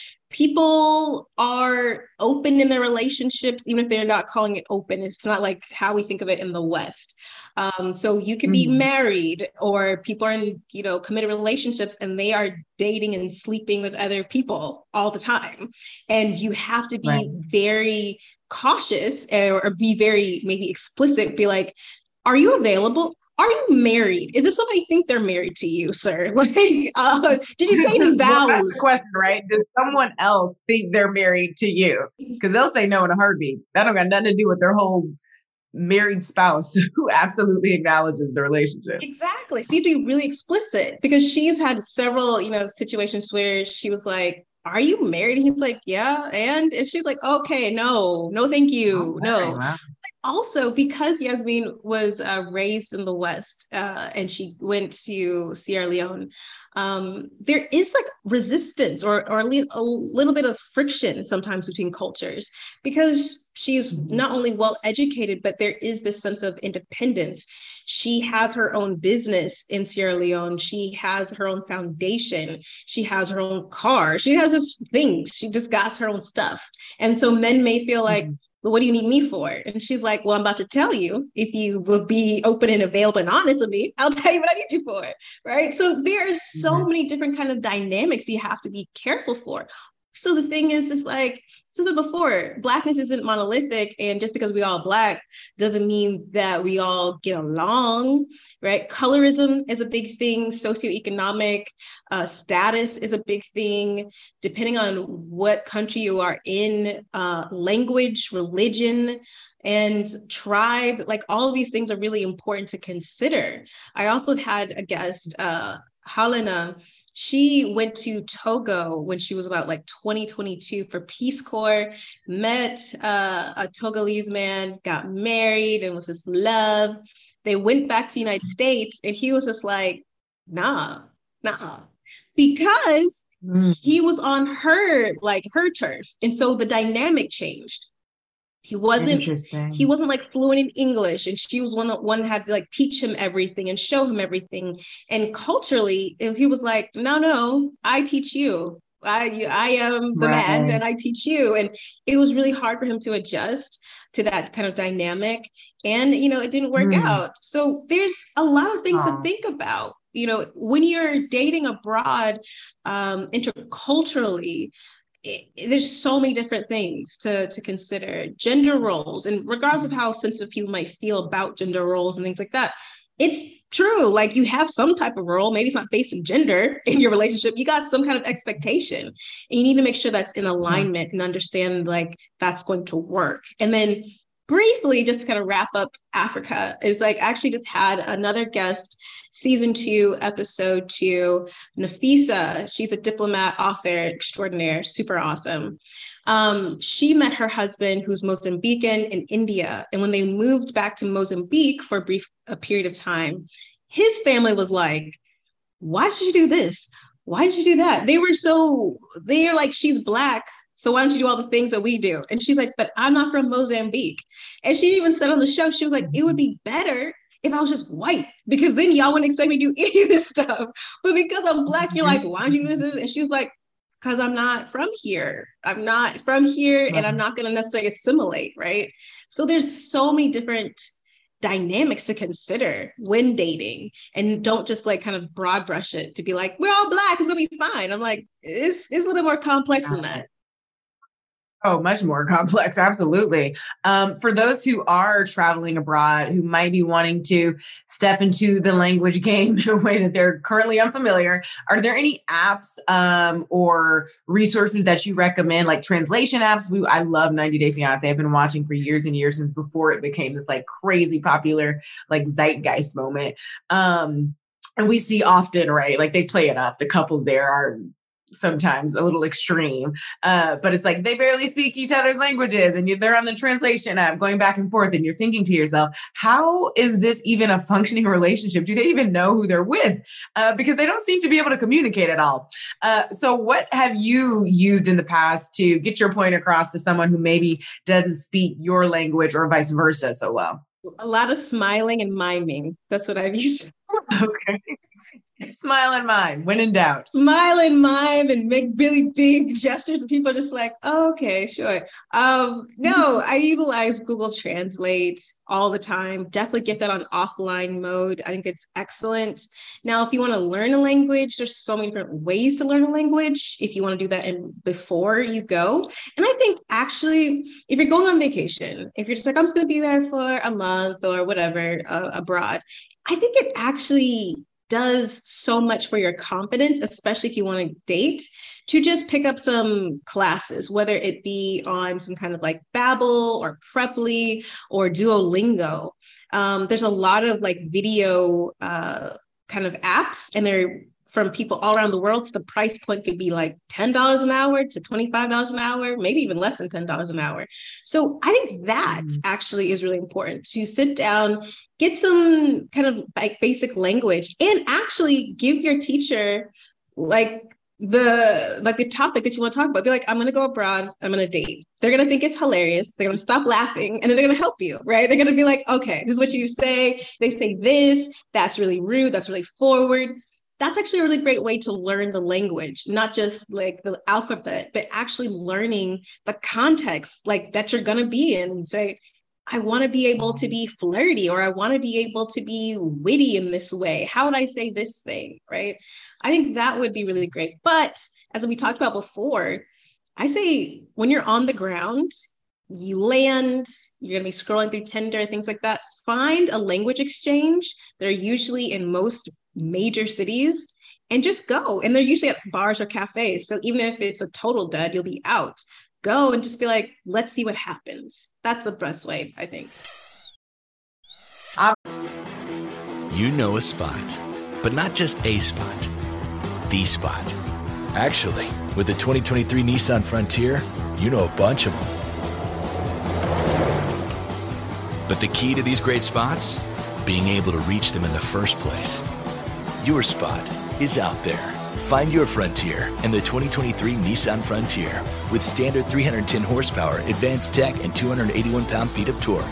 people are open in their relationships, even if they're not calling it open. It's not like how we think of it in the West. So you can be married, or people are in, you know, committed relationships and they are dating and sleeping with other people all the time. And you have to be very cautious or be very maybe explicit, be like, are you available? Are you married? Is this somebody think they're married to you, sir? Like, did you say any vows? Well, that's the question, right? Does someone else think they're married to you? Because they'll say no in a heartbeat. That don't got nothing to do with their whole married spouse who absolutely acknowledges the relationship. Exactly. So you have to be really explicit, because she's had several, you know, situations where she was like, are you married? And he's like, yeah. And she's like, okay, no, thank you. No. Wow. also, because Yasmin was raised in the West and she went to Sierra Leone, there is like resistance or a little bit of friction sometimes between cultures, because she's not only well educated, but there is this sense of independence. She has her own business in Sierra Leone. She has her own foundation. She has her own car. She has this thing. She just got her own stuff. And so men may feel like, well, what do you need me for? And she's like, well, I'm about to tell you. If you will be open and available and honest with me, I'll tell you what I need you for, right? So there are so many different kind of dynamics you have to be careful for. So the thing is like, since before, Blackness isn't monolithic, and just because we all Black doesn't mean that we all get along, right? Colorism is a big thing. Socioeconomic status is a big thing. Depending on what country you are in, language, religion, and tribe, like all of these things are really important to consider. I also had a guest, Helena. She went to Togo when she was about like 2022 for Peace Corps, met a Togolese man, got married, and was this love. They went back to the United States, and he was just like, nah, because he was on her turf. And so the dynamic changed. He wasn't like fluent in English, and she was one that had to like teach him everything and show him everything. And culturally, he was like, no, I teach you. I am the man, and I teach you. And it was really hard for him to adjust to that kind of dynamic. And, it didn't work out. So there's a lot of things to think about. When you're dating abroad, interculturally, there's so many different things to consider. Gender roles, and regardless of how sensitive people might feel about gender roles and things like that, it's true. Like, you have some type of role, maybe it's not based on gender in your relationship. You got some kind of expectation, and you need to make sure that's in alignment and understand like that's going to work. And then briefly, just to kind of wrap up Africa, is like, I actually just had another guest, season 2, episode 2, Nafisa. She's a diplomat, author extraordinaire, super awesome. She met her husband, who's Mozambican, in India. And when they moved back to Mozambique for a brief period of time, his family was like, why did you do this? Why did you do that? They're like, she's Black, so why don't you do all the things that we do? And she's like, but I'm not from Mozambique. And she even said on the show, she was like, it would be better if I was just white, because then y'all wouldn't expect me to do any of this stuff. But because I'm Black, you're like, why don't you do this? And she's like, because I'm not from here. I'm not from here, and I'm not going to necessarily assimilate, right? So there's so many different dynamics to consider when dating, and don't just like kind of broad brush it to be like, we're all Black, it's going to be fine. I'm like, it's a little bit more complex than that. Oh, much more complex. Absolutely. For those who are traveling abroad, who might be wanting to step into the language game in a way that they're currently unfamiliar, are there any apps or resources that you recommend, like translation apps? I love 90 Day Fiancé. I've been watching for years and years, since before it became this like crazy popular, like zeitgeist moment. And we see often, right? Like they play it up. The couples there are sometimes a little extreme, but it's like they barely speak each other's languages, and they're on the translation app going back and forth, and you're thinking to yourself, how is this even a functioning relationship? Do they even know who they're with? Because they don't seem to be able to communicate at all. So what have you used in the past to get your point across to someone who maybe doesn't speak your language, or vice versa so well? A lot of smiling and miming. That's what I've used. Okay. Smile and mime, when in doubt. Smile and mime and make really big gestures, and people are just like, oh, okay, sure. No, I utilize Google Translate all the time. Definitely get that on offline mode. I think it's excellent. Now, if you want to learn a language, there's so many different ways to learn a language if you want to do that before you go. And I think actually, if you're going on vacation, if you're just like, I'm just going to be there for a month or whatever abroad, I think it actually does so much for your confidence, especially if you want to date, to just pick up some classes, whether it be on some kind of like Babbel or Preply or Duolingo. There's a lot of like video kind of apps, and they're from people all around the world. So the price point could be like $10 an hour to $25 an hour, maybe even less than $10 an hour. So I think that actually is really important, to sit down, get some kind of like basic language, and actually give your teacher like the topic that you want to talk about. Be like, I'm going to go abroad. I'm going to date. They're going to think it's hilarious. They're going to stop laughing, and then they're going to help you, right? They're going to be like, okay, this is what you say. They say this, that's really rude. That's really forward. That's actually a really great way to learn the language, not just like the alphabet, but actually learning the context like that you're going to be in. And say, I want to be able to be flirty, or I want to be able to be witty in this way. How would I say this thing, right? I think that would be really great. But as we talked about before, I say when you're on the ground, you land, you're going to be scrolling through Tinder, things like that. Find a language exchange. They're usually in most major cities, and just go. And they're usually at bars or cafes. So even if it's a total dud, you'll be out. Go and just be like, let's see what happens. That's the best way, I think. You know a spot, but not just a spot, the spot. Actually, with the 2023 Nissan Frontier, you know a bunch of them. But the key to these great spots? Being able to reach them in the first place. Your spot is out there. Find your Frontier in the 2023 Nissan Frontier with standard 310 horsepower, advanced tech, and 281 pound-feet of torque.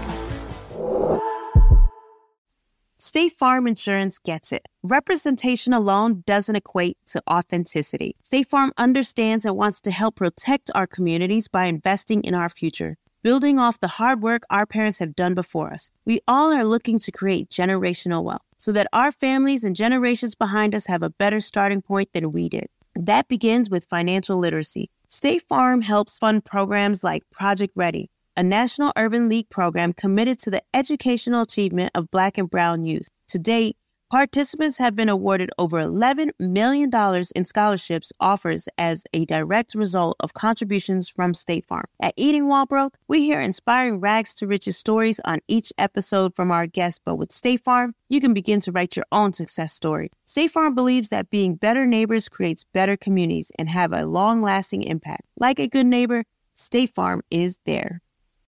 State Farm Insurance gets it. Representation alone doesn't equate to authenticity. State Farm understands and wants to help protect our communities by investing in our future, building off the hard work our parents have done before us. We all are looking to create generational wealth so that our families and generations behind us have a better starting point than we did. That begins with financial literacy. State Farm helps fund programs like Project Ready, a National Urban League program committed to the educational achievement of Black and Brown youth. To date, participants have been awarded over $11 million in scholarships offers as a direct result of contributions from State Farm. At Eating While Broke, we hear inspiring rags to riches stories on each episode from our guests, but with State Farm, you can begin to write your own success story. State Farm believes that being better neighbors creates better communities and have a long-lasting impact. Like a good neighbor, State Farm is there.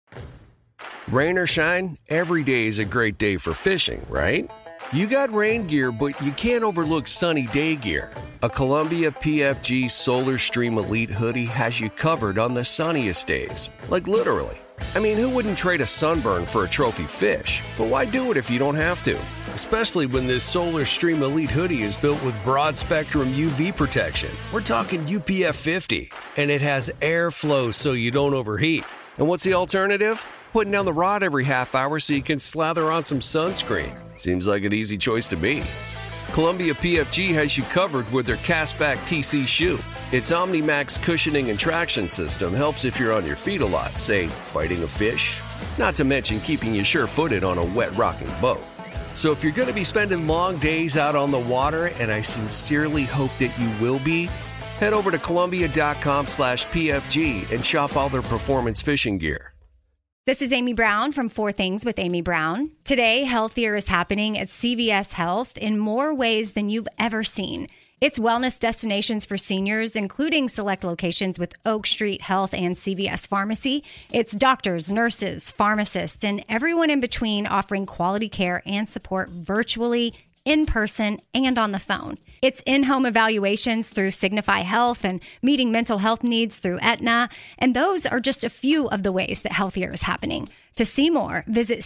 Rain or shine, every day is a great day for fishing, right? You got rain gear, but you can't overlook sunny day gear. A Columbia PFG Solar Stream Elite hoodie has you covered on the sunniest days. Like literally. I mean, who wouldn't trade a sunburn for a trophy fish? But why do it if you don't have to? Especially when this Solar Stream Elite hoodie is built with broad spectrum UV protection. We're talking UPF 50. And it has airflow so you don't overheat. And what's the alternative? Putting down the rod every half hour so you can slather on some sunscreen. Seems like an easy choice to me. Columbia PFG has you covered with their Castback TC shoe. Its OmniMax cushioning and traction system helps if you're on your feet a lot, say, fighting a fish. Not to mention keeping you sure-footed on a wet rocking boat. So if you're going to be spending long days out on the water, and I sincerely hope that you will be, head over to Columbia.com/PFG and shop all their performance fishing gear. This is Amy Brown from 4 Things with Amy Brown. Today, healthier is happening at CVS Health in more ways than you've ever seen. It's wellness destinations for seniors, including select locations with Oak Street Health and CVS Pharmacy. It's doctors, nurses, pharmacists, and everyone in between offering quality care and support virtually, in person, and on the phone. It's in-home evaluations through Signify Health and meeting mental health needs through Aetna. And those are just a few of the ways that healthier is happening. To see more, visit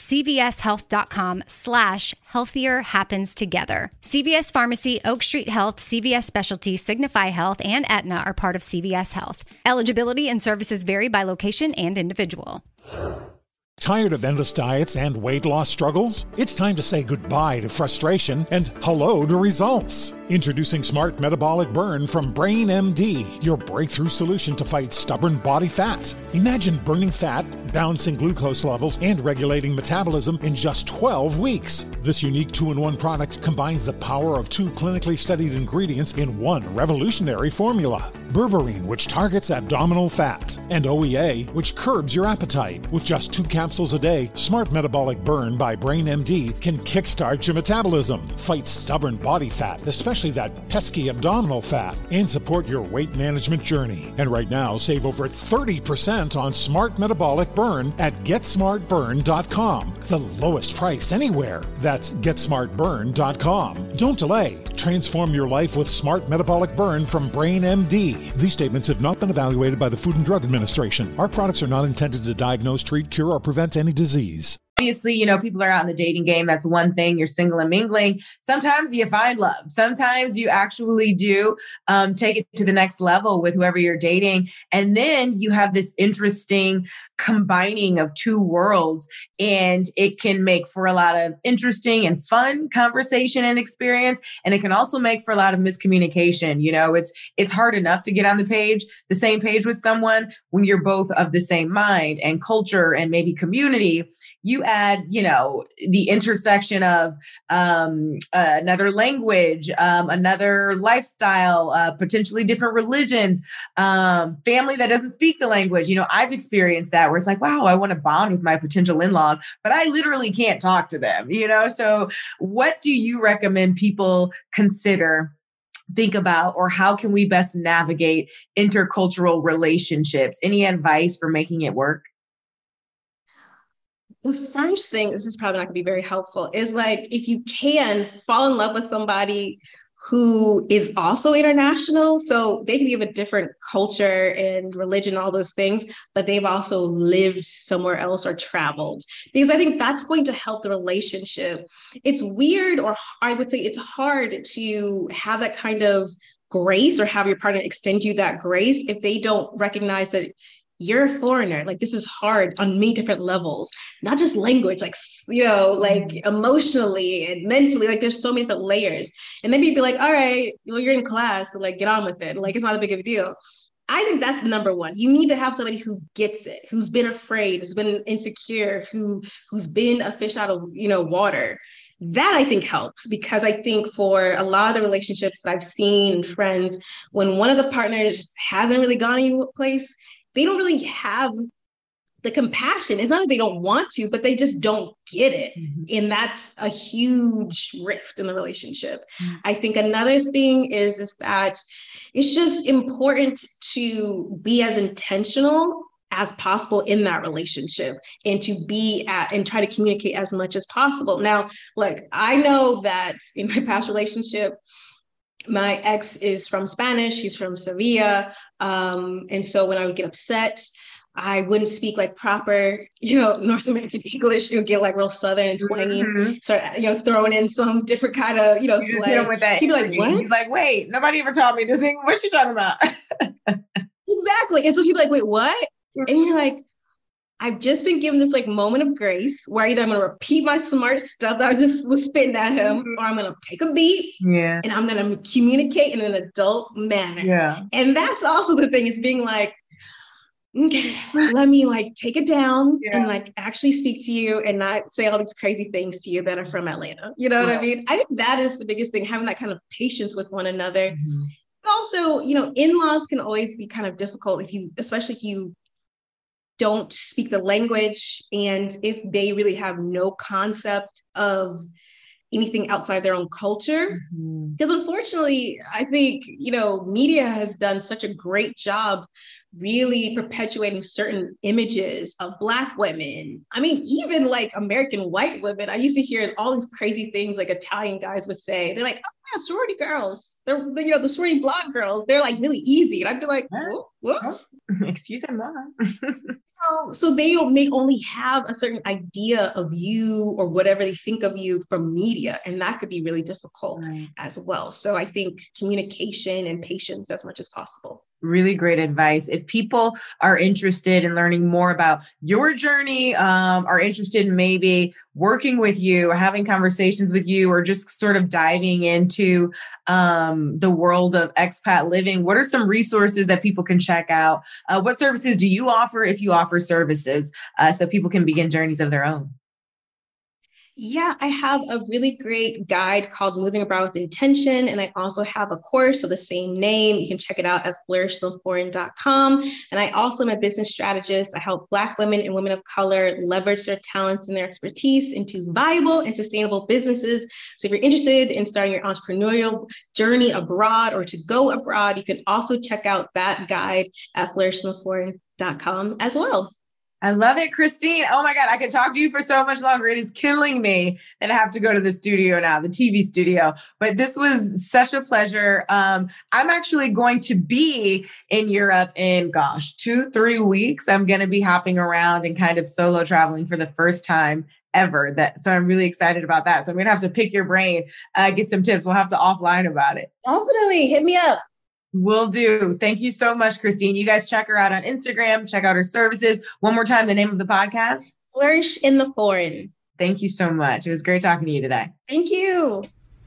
cvshealth.com/healthier happens together. CVS Pharmacy, Oak Street Health, CVS Specialty, Signify Health, and Aetna are part of CVS Health. Eligibility and services vary by location and individual. Tired of endless diets and weight loss struggles? It's time to say goodbye to frustration and hello to results. Introducing Smart Metabolic Burn from Brain MD, your breakthrough solution to fight stubborn body fat. Imagine burning fat, balancing glucose levels, and regulating metabolism in just 12 weeks. This unique 2-in-1 product combines the power of 2 clinically studied ingredients in one revolutionary formula. berberine, which targets abdominal fat, and OEA, which curbs your appetite. With just 2 capsules a day, Smart Metabolic Burn by Brain MD can kickstart your metabolism, fight stubborn body fat, especially that pesky abdominal fat, and support your weight management journey. And right now, save over 30% on Smart Metabolic Burn at GetSmartBurn.com. The lowest price anywhere. That's GetSmartBurn.com. Don't delay. Transform your life with Smart Metabolic Burn from Brain MD. These statements have not been evaluated by the Food and Drug Administration. Our products are not intended to diagnose, treat, cure, or prevent any disease. Obviously, people are out in the dating game. That's one thing. You're single and mingling. Sometimes you find love. Sometimes you actually do take it to the next level with whoever you're dating. And then you have this interesting combining of 2 worlds. And it can make for a lot of interesting and fun conversation and experience. And it can also make for a lot of miscommunication. It's hard enough to get on the same page with someone when you're both of the same mind and culture and maybe community. You add, the intersection of another language, another lifestyle, potentially different religions, family that doesn't speak the language. I've experienced that where it's like, wow, I want to bond with my potential in-laws, but I literally can't talk to them, So what do you recommend people consider, think about, or how can we best navigate intercultural relationships? Any advice for making it work? The first thing, this is probably not going to be very helpful, is if you can fall in love with somebody who is also international. So they can be of a different culture and religion, all those things, but they've also lived somewhere else or traveled, because I think that's going to help the relationship. It's weird, or I would say it's hard to have that kind of grace or have your partner extend you that grace if they don't recognize that you're a foreigner. This is hard on many different levels, not just language, emotionally and mentally, there's so many different layers. And then you'd be like, all right, well, you're in class, so get on with it. It's not a big of a deal. I think that's number one. You need to have somebody who gets it, who's been afraid, who's been insecure, who's been a fish out of, water. That I think helps, because I think for a lot of the relationships that I've seen and friends, when one of the partners just hasn't really gone any place, they don't really have the compassion. It's not that they don't want to, but they just don't get it. Mm-hmm. And that's a huge rift in the relationship. Mm-hmm. I think another thing is that it's just important to be as intentional as possible in that relationship, and to and try to communicate as much as possible. Now, I know that in my past relationship, my ex is from Spanish, she's from Sevilla. And so when I would get upset, I wouldn't speak proper, North American English. It would get real Southern and twangy, mm-hmm. Start, throwing in some different kind of, slang. He'd be like, what? He's like, wait, nobody ever taught me this English. What you talking about? Exactly. And so he'd be like, wait, what? Mm-hmm. And you're like, I've just been given this moment of grace where either I'm going to repeat my smart stuff that I just was spitting at him, or I'm going to take a beat and I'm going to communicate in an adult manner. Yeah. And that's also the thing, is being like, okay, let me take it down and actually speak to you and not say all these crazy things to you that are from Atlanta. You know what I mean? I think that is the biggest thing, having that kind of patience with one another. Mm-hmm. But also, in-laws can always be kind of difficult especially if you don't speak the language, and if they really have no concept of anything outside their own culture. Because unfortunately, I think, media has done such a great job really perpetuating certain images of Black women. I mean, even American white women. I used to hear all these crazy things Italian guys would say. They're like, oh yeah, sorority girls. They're, the sorority blonde girls. They're really easy. And I'd be like, what? Excuse me. So they may only have a certain idea of you or whatever they think of you from media. And that could be really difficult as well. So I think communication and patience as much as possible. Really great advice. If people are interested in learning more about your journey, are interested in maybe working with you or having conversations with you, or just sort of diving into the world of expat living, what are some resources that people can check out? What services do you offer, if you offer services, so people can begin journeys of their own? Yeah, I have a really great guide called Moving Abroad with Intention. And I also have a course of the same name. You can check it out at flourishtheforeign.com. And I also am a business strategist. I help Black women and women of color leverage their talents and their expertise into viable and sustainable businesses. So if you're interested in starting your entrepreneurial journey abroad or to go abroad, you can also check out that guide at flourishtheforeign.com as well. I love it, Christine. Oh my God, I could talk to you for so much longer. It is killing me that I have to go to the studio now, the TV studio. But this was such a pleasure. I'm actually going to be in Europe in, 2-3 weeks. I'm going to be hopping around and kind of solo traveling for the first time ever. So I'm really excited about that. So I'm going to have to pick your brain, get some tips. We'll have to offline about it. Definitely. Hit me up. Will do. Thank you so much, Christine. You guys check her out on Instagram, check out her services. One more time, the name of the podcast? Flourish in the Foreign. Thank you so much. It was great talking to you today. Thank you.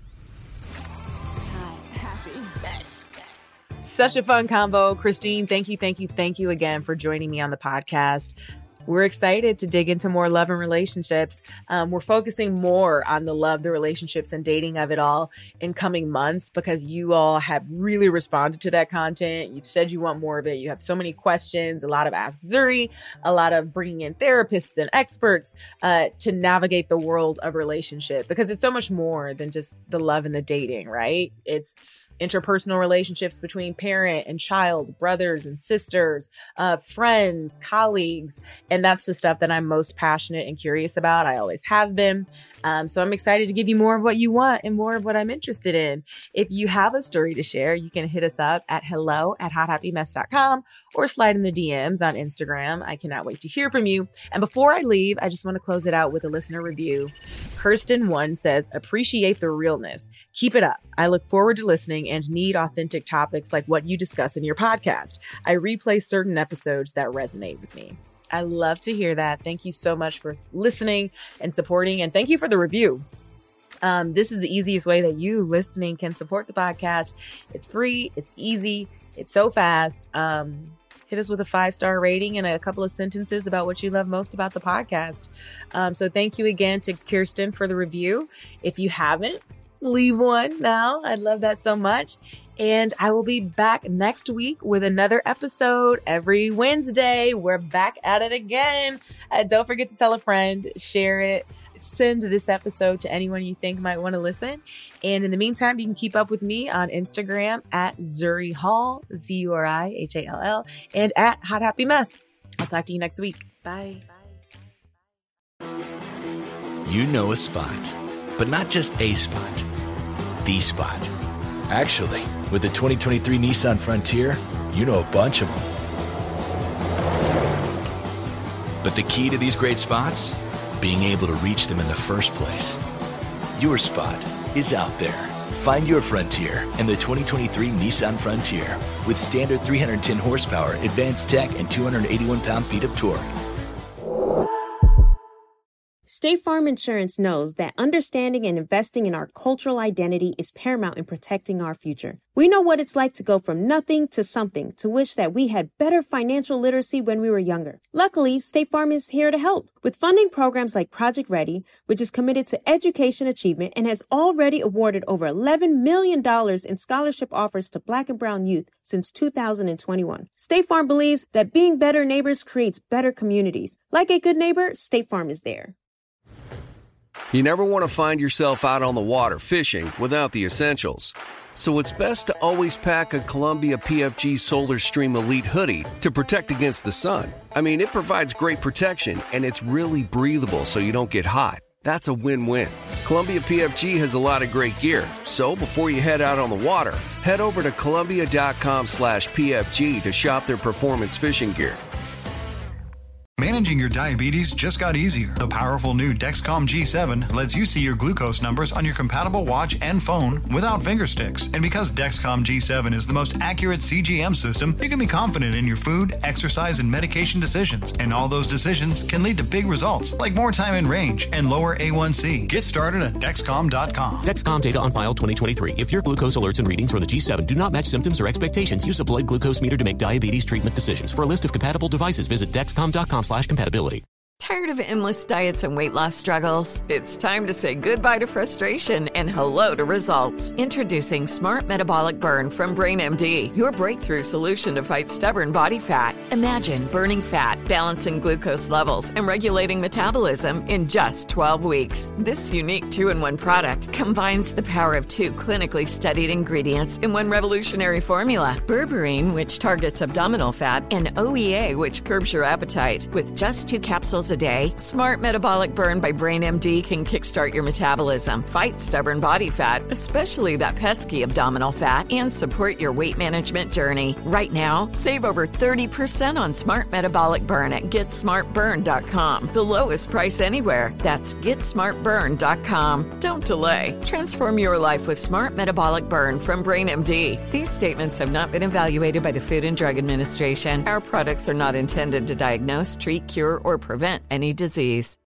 Such a fun combo. Christine, thank you again for joining me on the podcast. We're excited to dig into more love and relationships. We're focusing more on the love, the relationships, and dating of it all in coming months because you all have really responded to that content. You've said you want more of it. You have so many questions, a lot of Ask Zuri, a lot of bringing in therapists and experts to navigate the world of relationship because it's so much more than just the love and the dating, right? It's interpersonal relationships between parent and child, brothers and sisters, friends, colleagues. And that's the stuff that I'm most passionate and curious about. I always have been. So I'm excited to give you more of what you want and more of what I'm interested in. If you have a story to share, you can hit us up at hello@hothappymess.com or slide in the DMs on Instagram. I cannot wait to hear from you. And before I leave, I just want to close it out with a listener review. Kirsten1 says, appreciate the realness. Keep it up. I look forward to listening and need authentic topics like what you discuss in your podcast. I replay certain episodes that resonate with me. I love to hear that. Thank you so much for listening and supporting. And thank you for the review. This is the easiest way that you listening can support the podcast. It's free. It's easy. It's so fast. Hit us with a 5-star rating and a couple of sentences about what you love most about the podcast. So thank you again to Kirsten for the review. If you haven't, leave one now. I'd love that so much. And I will be back next week with another episode every Wednesday. We're back at it again. Don't forget to tell a friend, share it, send this episode to anyone you think might want to listen. And in the meantime, you can keep up with me on Instagram at Zuri Hall, ZURIHALL, and at Hot Happy Mess. I'll talk to you next week. Bye. You know a spot, but not just a spot, the spot. Actually, with the 2023 Nissan Frontier, you know a bunch of them. But the key to these great spots? Being able to reach them in the first place. Your spot is out there. Find your Frontier in the 2023 Nissan Frontier with standard 310 horsepower, advanced tech, and 281 pound-feet of torque. State Farm Insurance knows that understanding and investing in our cultural identity is paramount in protecting our future. We know what it's like to go from nothing to something, to wish that we had better financial literacy when we were younger. Luckily, State Farm is here to help with funding programs like Project Ready, which is committed to education achievement and has already awarded over $11 million in scholarship offers to Black and Brown youth since 2021. State Farm believes that being better neighbors creates better communities. Like a good neighbor, State Farm is there. You never want to find yourself out on the water fishing without the essentials. So it's best to always pack a Columbia PFG Solar Stream Elite hoodie to protect against the sun. I mean, it provides great protection and it's really breathable so you don't get hot. That's a win-win. Columbia PFG has a lot of great gear. So before you head out on the water, head over to Columbia.com/PFG to shop their performance fishing gear. Managing your diabetes just got easier. The powerful new Dexcom G7 lets you see your glucose numbers on your compatible watch and phone without finger sticks. And because Dexcom G7 is the most accurate CGM system, you can be confident in your food, exercise, and medication decisions. And all those decisions can lead to big results, like more time in range and lower A1C. Get started at Dexcom.com. Dexcom data on file 2023. If your glucose alerts and readings from the G7 do not match symptoms or expectations, use a blood glucose meter to make diabetes treatment decisions. For a list of compatible devices, visit Dexcom.com/compatibility. Tired of endless diets and weight loss struggles? It's time to say goodbye to frustration and hello to results. Introducing Smart Metabolic Burn from BrainMD, your breakthrough solution to fight stubborn body fat. Imagine burning fat, balancing glucose levels, and regulating metabolism in just 12 weeks. This unique 2-in-1 product combines the power of 2 clinically studied ingredients in one revolutionary formula. Berberine, which targets abdominal fat, and OEA, which curbs your appetite. With just 2 capsules a day, Smart Metabolic Burn by BrainMD can kickstart your metabolism, fight stubborn body fat, especially that pesky abdominal fat, and support your weight management journey. Right now, save over 30% on Smart Metabolic Burn at GetSmartBurn.com. The lowest price anywhere. That's GetSmartBurn.com. Don't delay. Transform your life with Smart Metabolic Burn from BrainMD. These statements have not been evaluated by the Food and Drug Administration. Our products are not intended to diagnose, treat, cure, or prevent any disease.